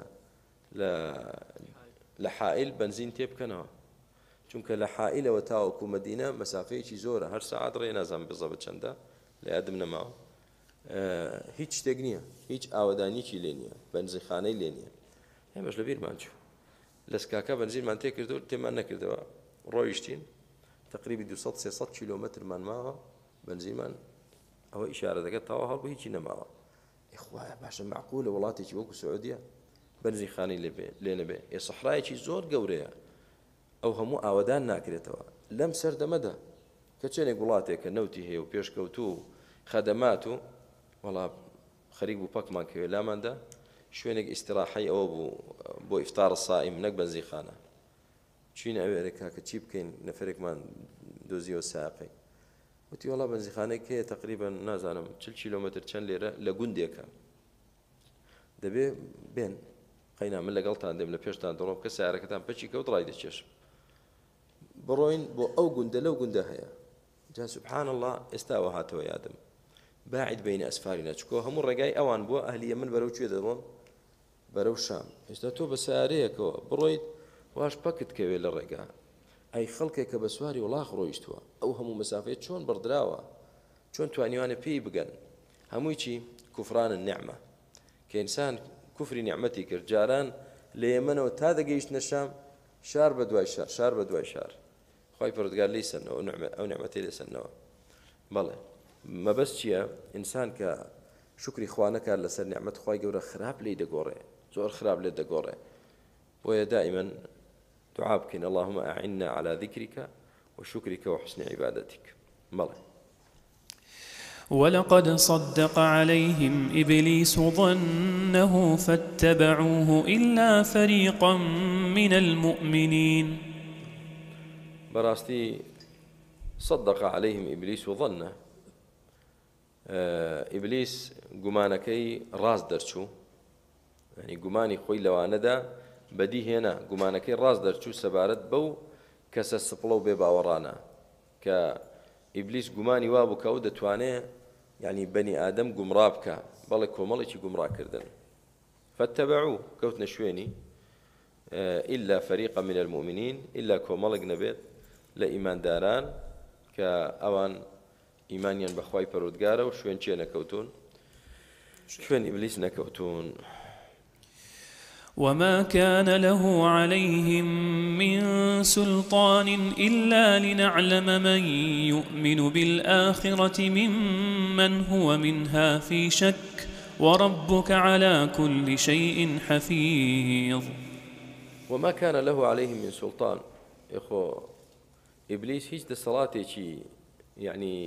[SPEAKER 1] لە حائل بەنزین تێ بکەنەوە، چونکە لە حائلەوە تاوەکو مەدینە مەسافەیەکی زۆرە، هەر سەعات ڕێ نازانم بزەبە چەندە، لە یادم نەماوە، هیچ شتێک نییە، هیچ ئاوەدانیکی لێ نییە، بەنزینخانەی لێ نییە. ئێمەش لەبیرمان چوو لە سکاکە بەنزینمان تێ کردو، تێمان نەکردەوە، ڕۆیشتین تقریبی دووسەد سێسەد کیلۆمەترمان ماوە، بەنزینمان ئەوە ئیشارە دەکات تاوا هەڵبوو هیچی نەماوە. ئیخوایە باشە معقولە وڵاتێکی وەکو سعودیە بەنزینخانەی لێ نەبێ؟ ئێ سەحرایەکی زۆر گەورەیە، ئەو هەموو ئاوەدان ناکرێتەوە لەم سەردەمەدا کە چێنێک وڵاتێکە نەوتی هەیە و پێشکەوتوو و خەدەمات و وەڵا خەریک بوو پەکمان کەوێ لاماندا شوێنێک ئیستراحەی ئەوە بوو بۆ ئیفتار الصائم، نەک بەنزینخانە. چوینە ئەوێرە کاکە چی بکەین، نەفرێکمان دۆزیەوە ساقی، وتی وەڵا بەنزینخانەیەک هەیە تقریبا نازانم چل کیلۆمەتر چەند لێرە لە گوندێکە، دەبێ بێن قەینا من لەگەڵتان دێم لە پێشتان دەڕۆم کە سیارەکەتان پەچی کەوت ڕای دەچێشم، بڕۆین بۆ ئەو گوندە لەو گوندە هەیە. جا سبحان الله ئێستاوە هاتەوە یادم، باعد بین ئەسفارینا، چکۆ هەموو ڕێگای ئەوان بووە ئەهلی من بەرەو کوێ دەڕۆن؟ بەرەو شام. ئێستا تۆ بە سیارەیەکەوە بڕۆیت واش پەکت کەوێ لە ڕێگا، ئەی خەڵکێک کە بە سواری وڵاغ ڕۆیشتووە، ئەو هەموو مەسافەیە چۆن بڕدراوە، چۆن توانیوانە پێی بگەن؟ هەمووی چی؟ کوفرانە نعمە، کە ئینسان کوفری نعمەتی کرد. جاران لە یەمەنەوە تا دەگەیشتنە شام، شار بە دوای شار، شار بە دوای شار، خوای پەروەردگار لێی سەرنەوە ئەو نعمەتەی لێ سەرنەوە. بەڵێ مەبەست چییە؟ ئینسان کە شکری خوا نەکات لەسەر نعمەت خوای گەورە خراپ لێی دەگۆڕێ، زۆر خراپ لێت دەگۆڕێ. بۆیە دائیمەن دوعا بکەین اللهم أعنا على ذكرك وشكرك وحسن عبادتك. بەڵێ
[SPEAKER 2] ولقد صدق عليهم إبليس ظنه فاتبعوه إلا فريقا من المؤمنين.
[SPEAKER 1] براستي صدق عليهم إبليس ظنه، إبليس گومانەکەی ڕاز دەرچوو، يعني گومانی خۆی لەوانەدا بەدی هێنا، گومانەکەی ڕاز دەرچوو سەبارەت بەو کەسە سپڵە و بێ باوەڕانە کە ئیبلیس گومانی وا بوو کە ئەو دەتوانێت یعنی بەنی ئادەم گومڕا بکە، بەڵێ کۆمەڵێکی گومڕاکردن. فاتبعوه کەوتنە شوێنی إلا فريقا من المؤمنين، إلا کۆمەڵێک نەبێت لە ئیمانداران کە ئەوان ئیمانیان بەخوای پەروەردگارە و شوێن چێ نەکەوتون، شوێن ئیبلیس نەکەوتون.
[SPEAKER 2] وما كان له عليهم من سلطان إلا لنعلم من يؤمن بالآخرة ممن هو منها في شك وربك على كل شيء حفيظ.
[SPEAKER 1] وما كان له عليهم من سلطان، خۆ ئیبلیس هیچ دەسەڵاتێکی یعنی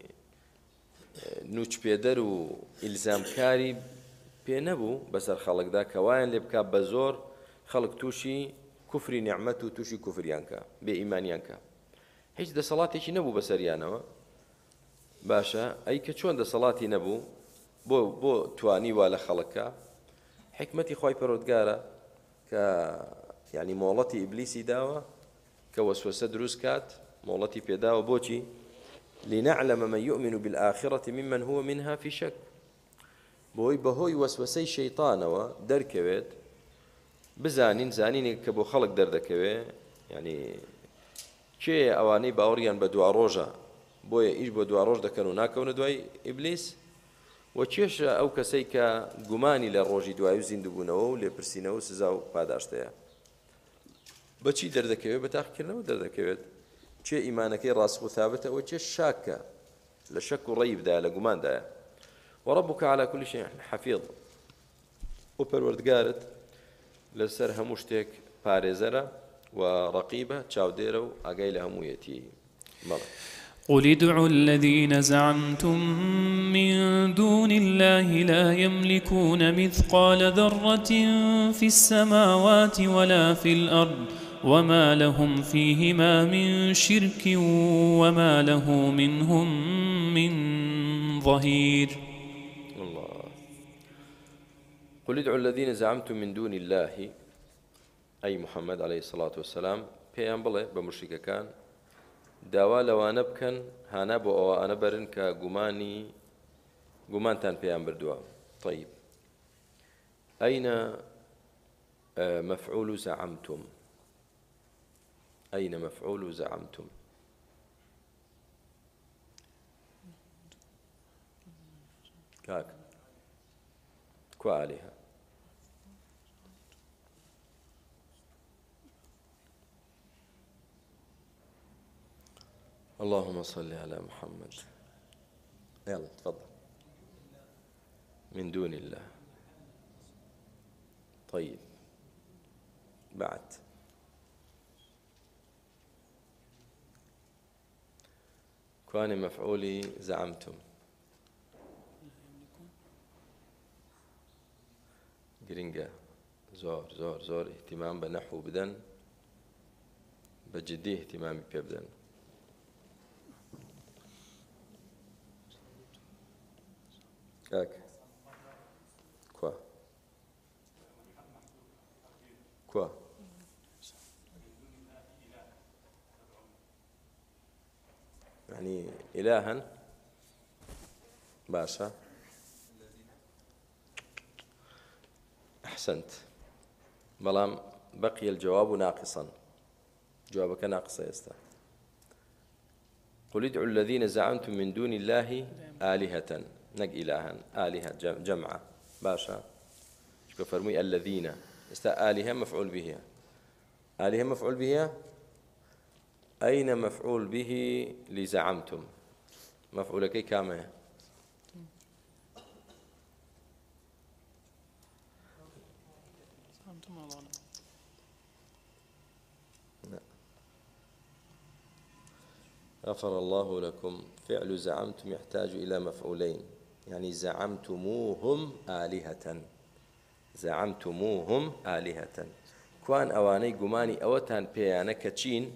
[SPEAKER 1] نوچ پێدەر و ئیلزامکاری پێ نەبوو بەسەر خەڵکدا کەوایان لێ بکات بە زۆر خەڵک تووشی کوفری نیعمەت و تووشی کوفریان کە بێ ئیمانیان کە هیچ دەسەڵاتێکی نەبوو بەسەریانەوە باشە ئەی کە چۆن دەسەڵاتی نەبوو بۆ بۆ توانی وا لە خەڵکە حکمەتی خوای پەروەردگارە کە یعنی مۆڵەتی ئیبلیسی داوە کە وەسوەسە دروست کات مۆڵەتی پێداوە بۆچی لنعلم من يؤمن بالآخرة ممن هو منها في شك بۆی بەهۆی وەسوەسەی شەیطانەوە دەرکەوێت بزانین زانینێک کە بۆ خەڵک دەردەکەوێ یعنی کێ ئەوانەی باوەڕیان بە دوا ڕۆژە بۆیە ئیش بۆ دوا ڕۆژ دەکەن و ناکەونە دوای ئیبلیس و چێشە ئەو کەسەی کە گومانی لە ڕۆژی دوای و زیندوبوونەوە و لێپرسینەوە و سزا و پاداشتەیە بەچی دەردەکەوێت بە تاقیکردنەوە دەردەکەوێت چێ ئیمانەکەی ڕاست و ثابتە و چێ شاکە لە شەک و ڕەیبدایە لە گوماندایە وربك على كل شيء حفيظ وپەروەردگارت لەسەر هەموو شتێک پارێزەرە و ڕەقیبە چاودێرە و ئاگای لە هەموویەتی بەڵێ
[SPEAKER 2] قل ادعوا الذين زعمتم من دون الله لا يملكون مثقال ذرة في السماوات ولا في الأرض وما لهم فيهما من شرك وما له منهم من ظهير
[SPEAKER 1] الله قل ادعوا الذين زعمتم من دون الله أي محمد عليه الصلاة والسلام پێیان بڵێ بە مشریکەکان داوا لەوانە بکەن هانا بۆ ئەوانە بەرن کە گومانی گومانتان پێیان بردووە طيب أين مفعول زعمتم أين مفعول زعمتم كاك كوا عليها اللهم صل على محمد يلا تفضل من دون الله طيب بعد كان مفعولي زعمتم گرنگە زۆر زۆر زۆر اهتمام بە نەحو بدەن بە جدی اهتمامی پێ بدەن کاک کوا کوا يعني إلها باشا أحسنت بلام بقي الجواب ناقصا جوابك ناقص يا أستاذ قل ادعوا الذين زعمتم من دون الله آلهة نق إلها آلهة جمعة باشا شكو فرمي الذين استا آلهة مفعول به آلهة مفعول به أين مفعول به لزعمتم مفعول كي كامل غفر الله لكم فعل زعمتم يحتاج إلى مفعولين يعني زعمتموهم آلهة زعمتموهم آلهة كوان أواني قماني أوتان بيانا كتشين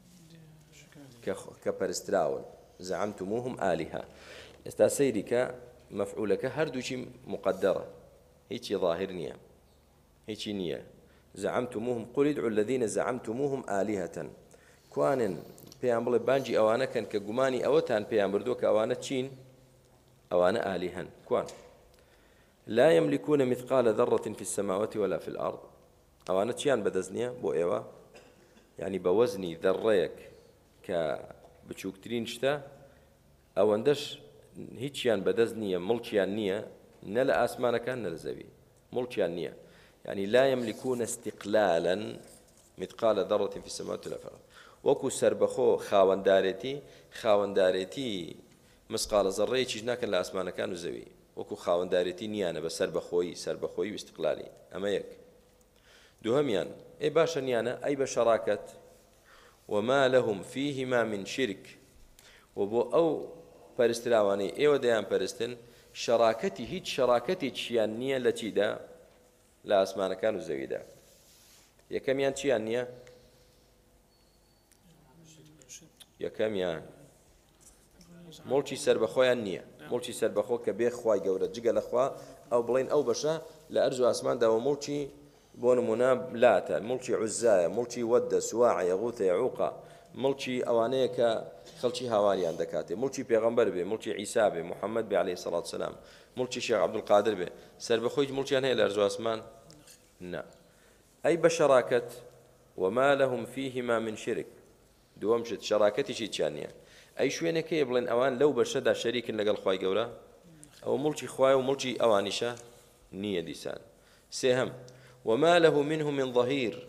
[SPEAKER 1] كبرستراون زعمتموهم آلهة استاسيرك مفعولك هردوشي مقدرة هيك ظاهر نية هيك نية زعمتموهم قل ادعوا الذين زعمتموهم آلهة كوان پێیان بڵێ بانجی ئەوانە کەن کە گومانی ئەوەتان پێیان بردووە کە ئەوانە چین ئەوانە ئالیهەن کوان لا يملكون مثقال ذرة في السماوات ولا في الأرض ئەوانە چیان بەدەست نییە بۆ ئێوە یعنی بە وەزنی ذەڕەیەک کە بچووکترین شتە ئەوەندەش هیچیان بەدەست نییە مڵکیان نییە نە لە ئاسمانەکان نە لە زەوی مڵکیان نییە يعني لا يملكون استقلالا مثقال ذرة في السماوات ولا في الأرض وەکو سربەخۆ خاوەندارێتی خاوەندارێتی مسقالە زەڕەیەکیش ناکەن لە ئاسمانەکان و زەوی وەکو خاوەندارێتی نیانە بە سربەخۆیی سربەخۆیی و استقلالی ئەمە یەک دووهەمیان ئەی باشە نیانە ئەی بە شەراکەت وما لهم فيهما من شرك وبو أو پەرستراوانەی ئێوە دەیان پەرستن شەراکەتی هیچ شەراکەتێکیان نییە لە چیدا لە ئاسمانەکان و زەویدا یەکەمیان چیان نییە یەکەمیان مڵکی سربەخۆیان نییە مڵکی سربەخۆ کە بێ خوای گەورە جگە لەخوا ئەو بڵێن ئەو بەشە لە ئەرز و ئاسمانداوە مڵکی بۆ نمونە لاتە مڵکی عوزایە مڵکی وەدە سواعە یەغوثە یەعوقە مڵکی ئەوانەیە کە خەڵکی هاواریان دەکاتێ مڵکی پێغەمبەر بێ مڵکی عیسا بێ محەممەد بێ عەلەیهی سەڵات وسەلام مڵکی شێخ عەبدولقادر بێ سربەخۆی مڵکیان هەیە لە ئەرز و ئاسمان نا ئەی بە شەراکەت وما لهم فيهما من شرك دووەم شت شەراکەتیشی چیان نییە ئەی شوێنەکەیە بڵێن ئەوان لەو بەشەدا شەریکن لەگەڵ خوای گەورە ئەوە مڵکی خوایە و مڵکی ئەوانیشە نییە دیسان سێهەم وما له منه من ظهير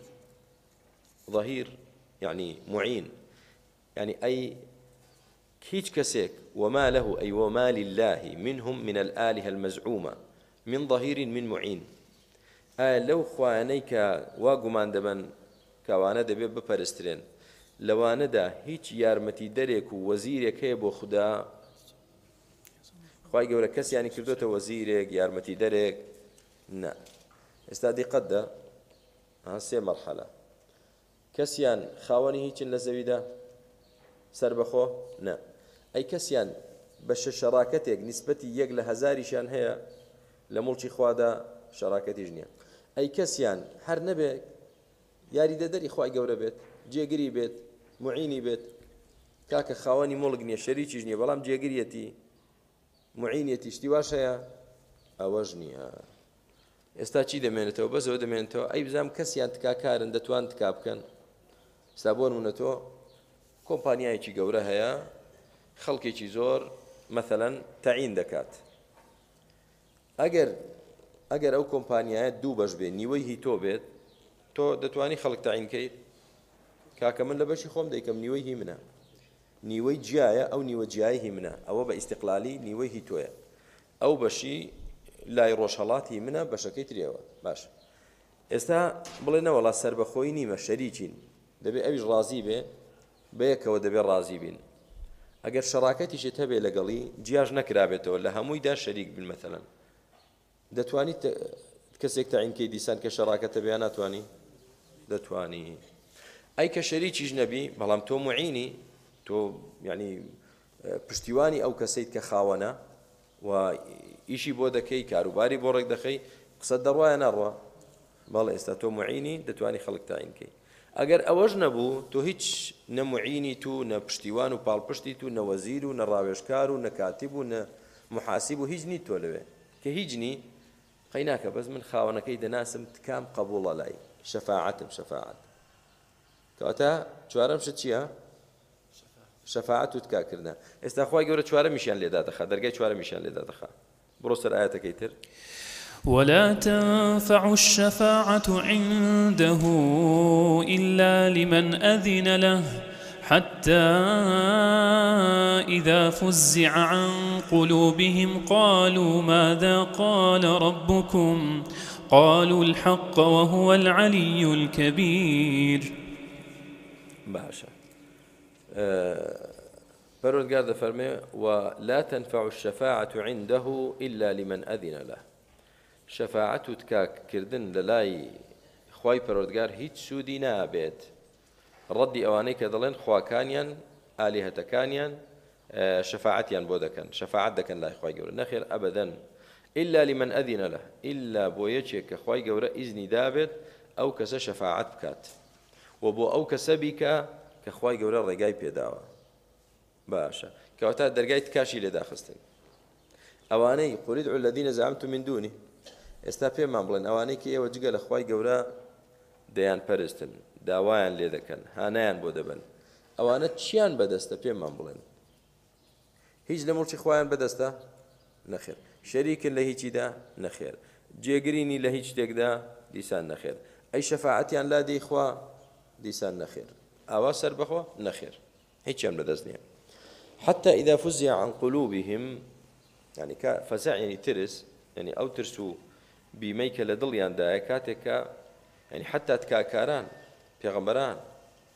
[SPEAKER 1] ظهير يعني معين يعني أي هيج كسيك وما له أي وما لله منهم من الآلهة المزعومة من ظهير من معين آه لو خوانيك واقمان دبن كوانا دبي بپرسترين لوانا دا هيج يارمتي دريك ووزيرك هيبو خدا خواهي قولا كس يعني كردوتا وزيرك يارمتي دريك نا استادي قد ها سي مرحلة كسيان خاوني هيچن لزويدا سربخو نا اي كسيان بش شراكتك نسبتي يق لهزاري شان هي لملشي خوادا شراكتي جنيا اي كسيان هر نبي ياري ددري خواي قورا بيت جيگري بيت معيني بيت كاك خاوني مولقني شريكي جنيا بلام جيگريتي معينيتي اشتواش هي اوجنيها ئێستا چی دەمێنێتەوە بەزەوە دەمێنێتەوە ئەی بزانام کەسیان تکاکارن دەتوان تکا بکەن ستا بۆ نمونە تۆ کۆمپانیایەکی گەورە هەیە خەڵکێکی زۆر مەثەلەن تەعین دەکات ئەگەر ئەگەر ئەو کۆمپانیایە دوو بەش بێت نیوەی هی تۆ بێت تۆ دەتوانی خەڵک تەعین کەیت کاکە من لە بەشی خۆم دەیکەم نیوەی هی منە نیوەی جیایە ئەو نیوە جیای هی منە ئەوە بە ئیستیقلالی نیوەی هی تۆیە ئەو بەشی لای ڕۆژهەڵاتی منە بەشەکەی ترێەوە باش ئێستا بڵێنەوە وەڵا سربەخۆی نیمە شەریکین دەبێ ئەویش ڕازی بێ بەیەکەوە دەبێ ڕازی بین ئەگەر شەراکەتیشت هەبێ لەگەڵی جیاژ نەکرابێتەوە لە هەموویدا شەریک بن مەثەلەن دەتوانیت کەسێک تەعینکەی دیسان کە شەراکەتە بێ ناتوانی دەتوانی ئەی کە شەریکیش نەبی بەڵام تۆ معینی تۆ یعنی پشتیوانی ئەو کەسەیت کە خاوەنە و ئیشی بۆ دەکەی کاروباری بۆ ڕێک دەخەی قسە دەڕوایە نەڕوە بەڵێ ئێستا تۆ معینی دەتوانی خەڵک تاینکەی ئەگەر ئەوەش نەبوو تۆ هیچ نەمعینی تو نە پشتیوان و پاڵپشتی تو نە وەزیر و نە ڕاوێژکار و نە کاتیب و نە محاسیب و هیچ نیت تۆ لەوێ کە هیچ نی قەی ناکە بەس من خاوەنەکەی دەناسم تکام قبوڵە لای شەفاعەتم شەفاعەت کەواتە چوارەم شت چییە شەفاعەت و تکاکردن ئێستا خوای گەورە چوارەمیشیان لێدا دەخات دەرگای چوارەمیشیان لێدا دەخات بروسر آياتك كيتر
[SPEAKER 2] ولا تنفع الشفاعة عنده إلا لمن أذن له حتى إذا فزع عن قلوبهم قالوا ماذا قال ربكم قالوا الحق وهو العلي الكبير
[SPEAKER 1] باشا أه پروردگار دەفەرمێ ولا تنفع الشفاعة عنده إلا لمن أذن له شفاعت و تکاکردن لە لای خوای پەروەردگار هیچ سوودی نابێت ڕەدی ئەوانەی کە دەڵێن خواکانیان ئالیهەتەکانیان شفاعتیان بۆ دەکەن شفاعت دەکەن لای خوای گەورە نەخێر ئەبەدەن إلا لمن أذن له إلا بۆ یەکێک کە خوای گەورە ئیزنی دابێت ئەو کەسە شفاعت بکات و بۆ ئەو کەسە بیکە کە خوای گەورە ڕێگای پێداوە باشا كواتا درجات كاشي لداخستن اواني قل ادعوا الذين زعمتم من دونه استافي مامبلن اواني كي وجه الاخواي جورا ديان پرستن داوایان لێ دەکەن هانایان بۆ دەبن ئەوانە چیان بەدەستە پێم مامبڵێن هیچ لە مڵکی خۆیان بەدەستە نەخێر شەریکن لە هیچیدا نەخێر جێگرینی لە هیچ شتێکدا دیسان نەخێر ئەی شەفاعەتیان لا دەی خوا دیسان نەخێر ئاوا سەر بەخوا نەخێر هیچیان بەدەست نییە حتى إذا فزع عن قلوبهم يعني فزع يعني ترس يعني أو ترسو بميك لدليان دايكاتك يعني حتى تكاكاران پیغمبران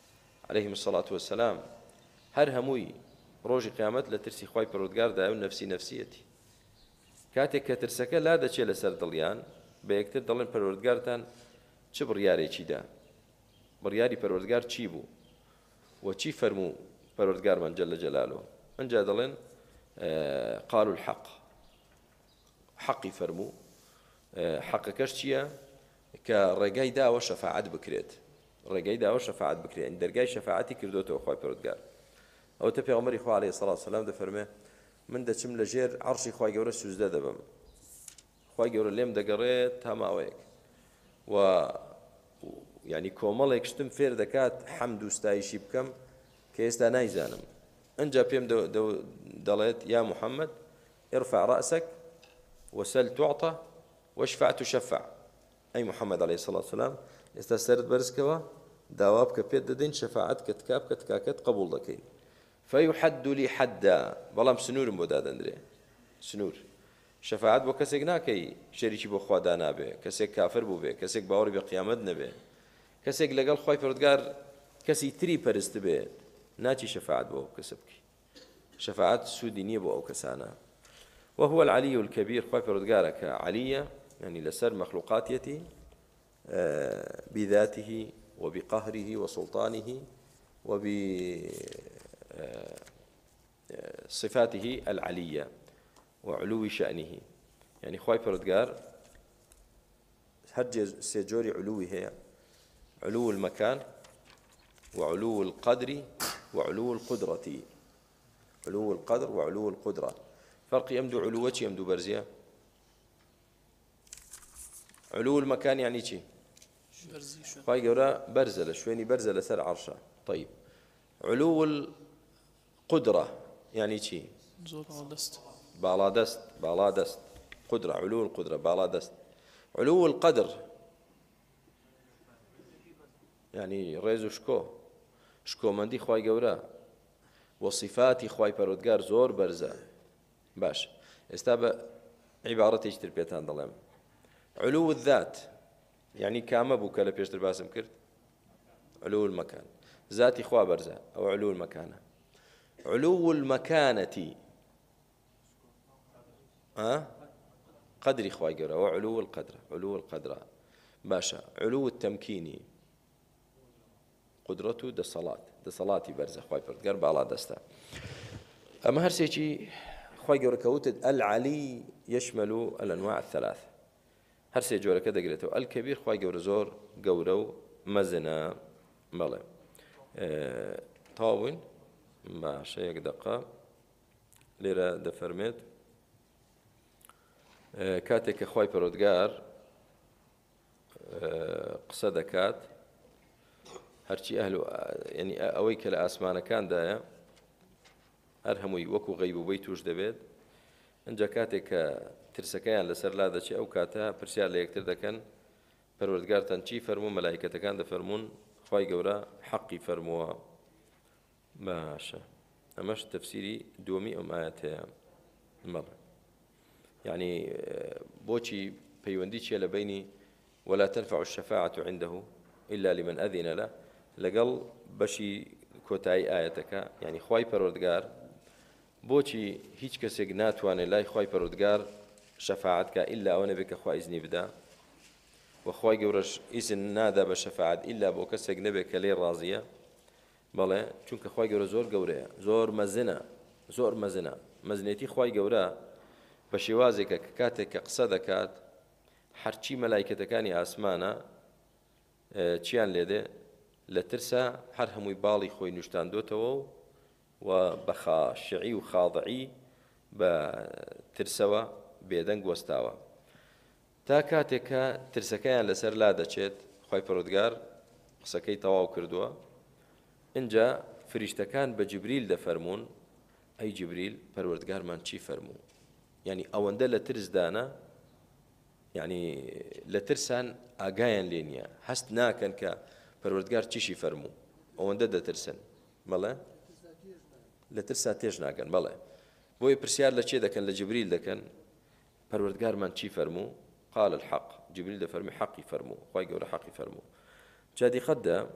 [SPEAKER 1] عليهم الصلاة والسلام هەر هەمووی ڕۆژی قیامەت لە ترسی خوای پەروەردگاردا و نەفسی نەفسیەتی کاتێک کە ترسەکە لا دەچێت لەسەر دڵیان بە یەکتر دەڵێن پەروەردگارتان چ بڕیارێکیدا بڕیاری پەروەردگار چی بوو و چی فەرموو پەروەردگارمان جەلە جەلالۆ ئەنجا دەڵێن قالوا الحق حەقی فەرموو حەقەکەش چییە کە ڕێگای داوە شەفاعەت بکرێت ڕێگای داوە شەفاعەت بکرێت دەرگای شەفاعەتی کردوتەوە خوای پەروەردگار ئەوەتە پێغەمبەری خوا عەلەیهی سەڵات وسەلام دەفەرمێ من دەچم لە ژێر عەرشی خوای گەورە سوجدە دەبم خوای گەورە لێم دەگەڕێت تا ماوەیەک و یعنی کۆمەڵێک شتم فێر دەکات حەمد و ستایشی بکەم کە ئێستا نایزانم ئەنجا پێم دەڵێت یا محەممەد ارفع رأسك وسل تعطى واشفع تشفع ئەی محەممەد عەلەیهی سەڵات وسەلام ئێستا سەرت بەرزکەوە داوا بکە پێت دەدەین شەفاعەت کە تکا بکە تکاکەت قبوڵ دەکەین فيحد لي حدا بەڵام سنوورم بۆ دادەندرێ سنوور شەفاعەت بۆ کەسێک ناکەی شەریکی بۆ خوا دانابێ کەسێک کافر بوو بێ کەسێک باوەڕی بە قیامەت نەبێ کەسێک لەگەڵ خوای پەروەردگار کەسی تری پەرست بێت ناچی شەفاعەت بۆ ئەو کەسە بکەی شەفاعەت سوودی نییە بۆ ئەو کەسانە وهو العلي الكبير خوای پەروەردگارە کە عەلیە يعني لەسەر مەخلوقاتیەتی بذاته وبقهره وسلطانه وبصفاته العلية وعلو شأنه يعني خوای پەروەردگار هەر سێجۆری علووی هەیە علو المكان وعلو القدر وعلو القدرة علو القدر وعلو القدرة فرق يمدو علوتي يمدو برزية علو المكان يعني شي خوای گەورە بەرزە لە شوێنی بەرزە لەسەر عەرشە طيب علو القدرة يعني چی باڵا دەست باڵا دەست قدرة علو القدرة باڵا دەست علو القدر يعني ڕێز و شکۆ شکۆمەندی خوای گەورە وصفاتی خوای پەروەردگار زۆر بەرزە باش ئێستا بە عیبارەتێکی تر پێتان دەڵێم علو الذات يعني كامە بوو کە لە پێشتر باسم کرد علو المكان ذاتی خوا بەرزە ئەو علو المكانە علو المكانة ها قدري خوای گەورە ئەو علو القدر علو القدر باشە علو التمكين قدرة دەسەڵات دەسەڵاتی بەرزە خوای پەروەردگار باڵا دەستە ئەمە هەرسێکی خوای گەورە کەوتت العلي يشمل الأنواع الثلاث هەر سێ جۆرەکە دەگرێتەوە ئەلکەبیر خوای گەورە زۆر گەورە و مەزنە بەڵێ تاوین باشە یەک دەقە لێرە دەفەرمێت کاتێک کە خوای پەروەردگار قسە دەکات هەرچی ئەهل ینی ئەوەی کە لە ئاسمانەکاندایە هەر هەمووی وەکو غەیبوبەی توش دەبێت ئەنجا کاتێک کە ترسەکەیان لەسەر لا دەچێت ئەو کاتە پرسیار لە یەکتر دەکەن پەروەردگارتان چی فەرموو مەلایکەتەکان دەفەرموون خوای گەورە حەقی فەرمووە باشە ئەمەش تەفسیری دووەمی ئەم ئایەتەیە بەڵێ یعنی بۆچی پەیوەندی چیە لە بینی ولا تنفع الشفاعة عنده إلا لمن أذن له لەگەڵ بەشی کۆتایی ئایەتەکە یعنی خوای پەروەردگار بۆچی هیچ کەسێک ناتوانێت لای خوای پەروەردگار شەفاعەت کە ئیلا ئەوە نەبێت کە خوا ئیزنی بدا و خوای گەورەش ئیزن نادا بە شەفاعەت ئیلا بۆ کەسێک نەبێت کە لێ ڕازیە بەڵێ چونکە خوای گەورە زۆر گەورەیە زۆر مەزنە زۆر مەزنە مەزنێتی خوای گەورە بە شێوازێکە کە کاتێک کە قسە دەکات هەرچی مەلایکەتەکانی ئاسمانە چیان لێدێ لە ترسە هەر هەمووی باڵی خۆی نیشتاندۆتەوە و بە خاشعی و خاضعی بە ترسەوە بێدەنگ وەستاوە تا کاتێک کە ترسەکەیان لەسەر لا دەچێت خوای پەروەردگار قسەکەی تەواو کردووە اینجا فریشتەکان بە جیبریل دەفەرمون ئەی جیبریل پەروەردگارمان چی فەرموو یعنی ئەوەندە لە ترسدانە یعنی لە ترسان ئاگایان لێ نییە هەست ناکەن کە پەروەردگار چیشی فەرموو ئەوەندە دەترسن بەڵێ لە ترسا تێژ ناکەن بەڵێ بۆی پرسیار لە چێ دەکەن لە جیبریل دەکەن پەروەردگارمان چی فەرموو قال الحق جیبریل دەفەرمی حەقی فەرموو خوای گەورە حەقی فەرموو جا دیقەتدا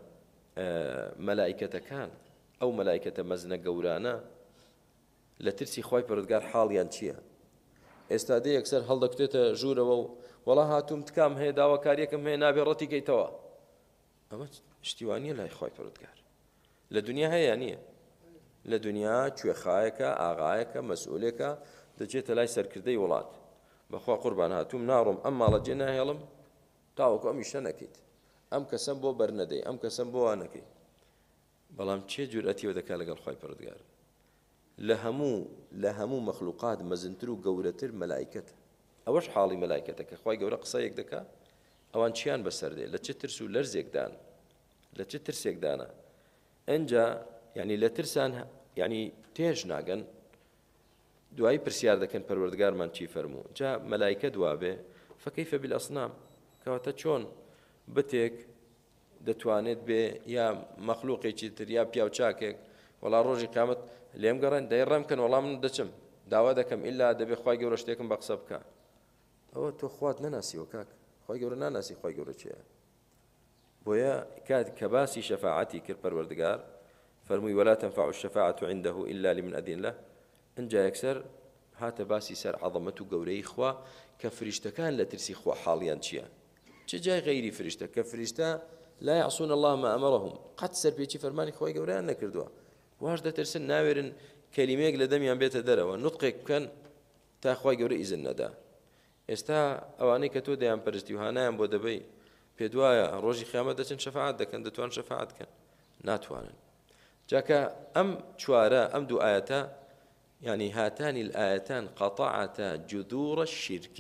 [SPEAKER 1] مەلائیکەتەکان ئەو مەلائیکەتە مەزنە گەورانە لە ترسی خۆی پەروەردگار حاڵیان چییە؟ ئێستا دێ یەکسەر هەڵدەکتێتە ژوورەوە و وەڵا هاتووم تکام هەیە داواکاریەکەم هەیە نابێ ڕەتی کەیتەوە. ئەمە شتیوانیە لای خۆی پەروەردگار. لە دنیا هەیە نییە؟ لە دنیا کوێخایەکە ئاغایەکە مەسئولێکە دەچێتە لای سەرکردەی وڵات بەخوا قوربان هاتووم ناڕۆم ئەم ماڵە جێ ناهێڵم تاوەکو ئەمیش نەکەیت ئەم کەسم بۆ بەرنەدەی ئەم کەسم بۆ وانەکەی. بەڵام چێ جورئەتیەوە دەکات لەگەڵ خۆی پەروەردگار؟ لە هەموو لە هەموو مەخلوقات مەزنتر و گەورەتر مەلائیکەتە. ئەوەش حاڵی مەلائیکەتە کە خۆی گەورە قسەیەک دەکات ئەوان چیان بەسەر دێ لە چ ترس و لەرزێکدان لە چ ترسێکدانە ئەنجا یعنی لە ترسان یعنی تێژ ناگەن دوایی پرسیار دەکەن پەروەردگارمان چی فەرموو جا مەلایکە دوابێ فەکەیفە بیلئەسنام کەواتە چۆن بتێک دەتوانێت بێ یا مەخلوقێکی تر یا پیاو چاکێک وەڵا ڕۆژی قیامەت لێم گەڕێن دەیڕێم کەن وەڵام من دەچم داوا دەکەم ئیلا دەبێ خوای گەورە شتێکم بە قسە بکە. ئەوە تۆ خوات نەناسیوە کاک خوای گەورە ناناسی خوای گەورە چییە. بۆیە کات کە باسی شەفاعەتی کرد پەروەردگار فەرمووی ولا تنفع الشفاعة عنده إلا لمن أذن له ئەنجا یەکسەر هاتە باسی سەر عەظەمەت و گەورەی خوا کە فریشتەکان لە ترسی خوا حاڵیان چییە. چ جای غەیری فریشتە کە فریشتە لا يعصون الله ما أمرهم قەت سەرپێچی فەرمانی خۆی گەورەیان نەکردووە واش دەترسن ناوێرن کەلیمەیەک لە دەمیان بێتە دەرەوە نوتقێک بکەن تا خۆی گەورە ئیزن نەدا. ئێستا ئەوانەی کە تۆ دەیان پەرستی و هانایان بۆ دەبەی پێ دوایە ڕۆژی قیامەت دەچن شەفاعەت دەکەن دەتوان شەفاعەت بکەن ناتوانن. جاکە ئەم چوارە ئەم دوو ئاەتە يعني هاتان الآيتان قطعتا جذور الشرك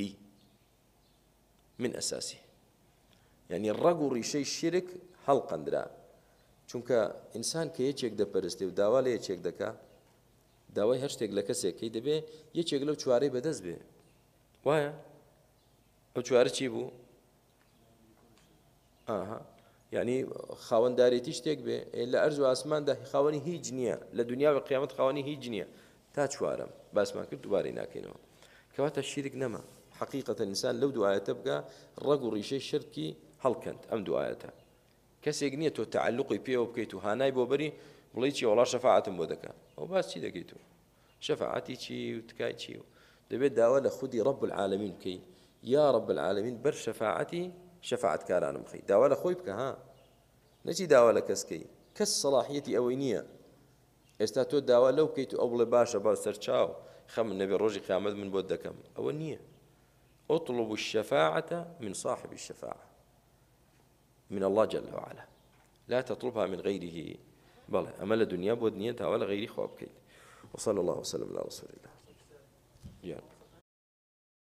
[SPEAKER 1] من أساسه يعني الرجل ريشي الشرك حلقا درا چونکە ئینسان کە یەکێک دەپەرستێ و داوا لە یەکێک دەکا داوای هەر شتێک لە کەسێکی دەبێ یەکێک لەو چوارەی بەدەست بێ وایە ئەو چوارە چی بوو؟ ئاها یعنی خاوەنددارێتی شتێک بێ لە ئەرز و ئاسماندا خاوەنی هیچ نییە لە دنیا و قیامەت خاوەنی هیچ نییە تا چوارم باسمان کرد دوبارەی ناکەینەوە کەواتە شیرک نەما حقیقەتەن ئینسان لەو دوو ئاەتە بگا ڕەگ و ڕیشەی شرکی هەڵکەند ئەم دوو ئاەتە کەسێک نییە تۆ تعلقی پێوە بکەیت و هانای بۆ بەری بڵێ چی وەڵا شەفاعەتم بۆ دەکات ئەو باس چی دەکەیت و شەفاعەتی چی و تکای چی و دەبێت داوا لە خودی ڕەب العالەمین بکەی یا ڕەب العالەمین بەر شەفاعەتی شەفاعەتکارانم بخەی داوا لە خۆی بکە ها نەچی داوا لە کەسکەی کەس سەڵاحیەتی ئەوەی نییە. ئێستا تۆ داوا لەو بکەیت و ئەو بڵێ باشە با سەرچاو خەم نەبێ ڕۆژی قیامەت من بۆت دەکەم ئەوە نییە. اطلب الشفاعة من صاحب الشفاعة من الله جل وعلا لا تطلبها من غيره بلى أما الدنيا بود نية ولا غيري خواب كيد. وصلى الله وسلم على رسول الله.